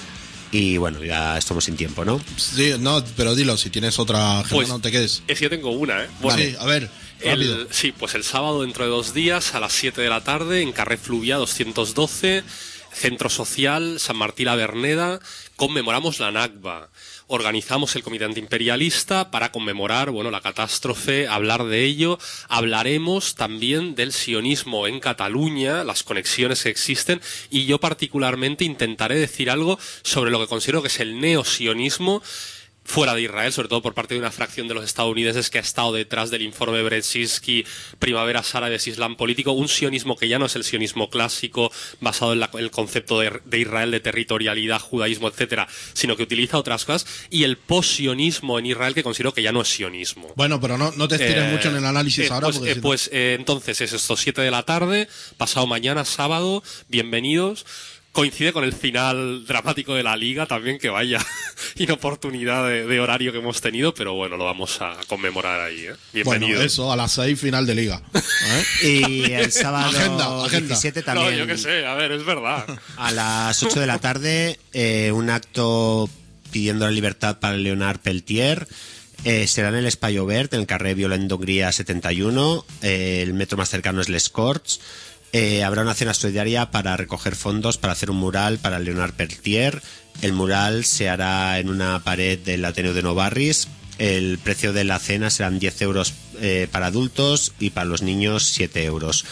Y bueno, ya estamos sin tiempo, ¿no? Sí, no, pero dilo, si tienes otra agenda, Pues, no te quedes. Es que yo tengo una, ¿eh? Bueno, Sí, a ver, rápido. el, sí, pues el sábado dentro de dos días a las siete de la tarde en Carrer Fluvià doscientos doce, Centro Social San Martí la Verneda, conmemoramos la Nakba. Organizamos el Comité Antiimperialista para conmemorar, bueno, la catástrofe, hablar de ello. Hablaremos también del sionismo en Cataluña, las conexiones que existen, y yo particularmente intentaré decir algo sobre lo que considero que es el neosionismo fuera de Israel, sobre todo por parte de una fracción de los estadounidenses que ha estado detrás del informe Brzezinski, Primaveras Árabes, Islam Político, un sionismo que ya no es el sionismo clásico basado en la, el concepto de, de Israel, de territorialidad, judaísmo, etcétera, sino que utiliza otras cosas, y el post-sionismo en Israel, que considero que ya no es sionismo. Bueno, pero no, no te estires Eh, mucho en el análisis eh, ahora. Pues, porque eh, si no- pues eh, entonces es esto, siete de la tarde, pasado mañana, sábado, bienvenidos. Coincide con el final dramático de la Liga también, que vaya inoportunidad de, de horario que hemos tenido, pero bueno, lo vamos a conmemorar ahí, ¿eh? Bueno, Bienvenidos. eso, a las seis final de liga. ¿Eh? Y el sábado Agenda, agenda. diecisiete No, también yo qué sé, a ver, es verdad. a las ocho de la tarde eh, un acto pidiendo la libertad para Leonard Peltier. Eh, será en el Espai Obert, en el carrer Violent d'Hongria setenta y uno. Eh, el metro más cercano es Les Corts. Eh, habrá una cena solidaria para recoger fondos para hacer un mural para Leonard Peltier. El mural se hará en una pared del Ateneo de Novarris. El precio de la cena serán diez euros eh, para adultos y para los niños siete euros.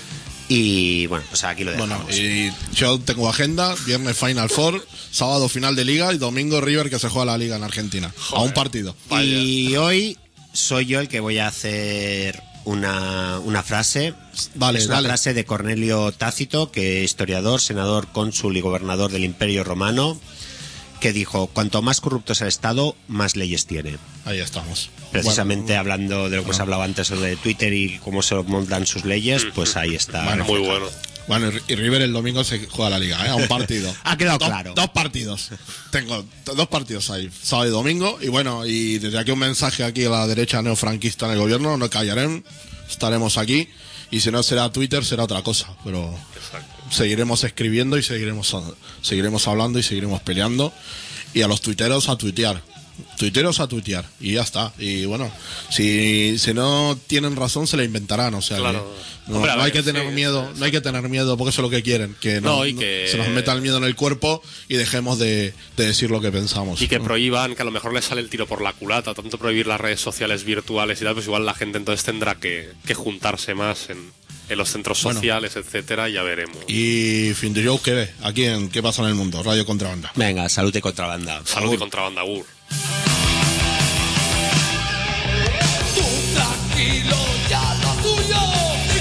Y bueno, pues aquí lo dejamos. Bueno, y yo tengo agenda, viernes Final Four, sábado final de liga y domingo River que se juega la liga en Argentina. A un partido. Y hoy soy yo el que voy a hacer una, una frase. Vale, es una dale. frase de Cornelio Tácito, que es historiador, senador, cónsul y gobernador del Imperio Romano, que dijo: cuanto más corrupto es el Estado, más leyes tiene. Ahí estamos. Precisamente Bueno, hablando de lo que os hablaba antes sobre Twitter y cómo se montan sus leyes, pues ahí está. Bueno, Muy bueno. Bueno, y River el domingo se juega la liga, ¿eh? A un partido. Ha quedado dos, claro. Dos partidos. Tengo t- dos partidos ahí, sábado y domingo. Y bueno, y desde aquí un mensaje aquí a la derecha neofranquista en el gobierno: no callaremos, estaremos aquí. Y si no será Twitter, será otra cosa. Pero seguiremos escribiendo y seguiremos, seguiremos hablando y seguiremos peleando. Y a los tuiteros a tuitear. Tuiteros a tuitear y ya está. Y bueno, si, si no tienen razón se la inventarán, o sea, Claro. que no, Hombre, a no hay ver, que tener sí, miedo, sí, no hay que tener miedo porque eso es lo que quieren, que, no, No, y no- que- se nos meta el miedo en el cuerpo y dejemos de, de decir lo que pensamos. Y que ¿no? prohíban, que a lo mejor les sale el tiro por la culata, tanto prohibir las redes sociales virtuales y tal, pues igual la gente entonces tendrá que, que juntarse más en, en los centros Bueno. sociales, etcétera, y ya veremos. Y fin de show, ¿qué ve? Aquí en ¿Qué pasa en el mundo? Radio Contrabanda. Venga, salud y contrabanda. Salud y contrabanda, Agur.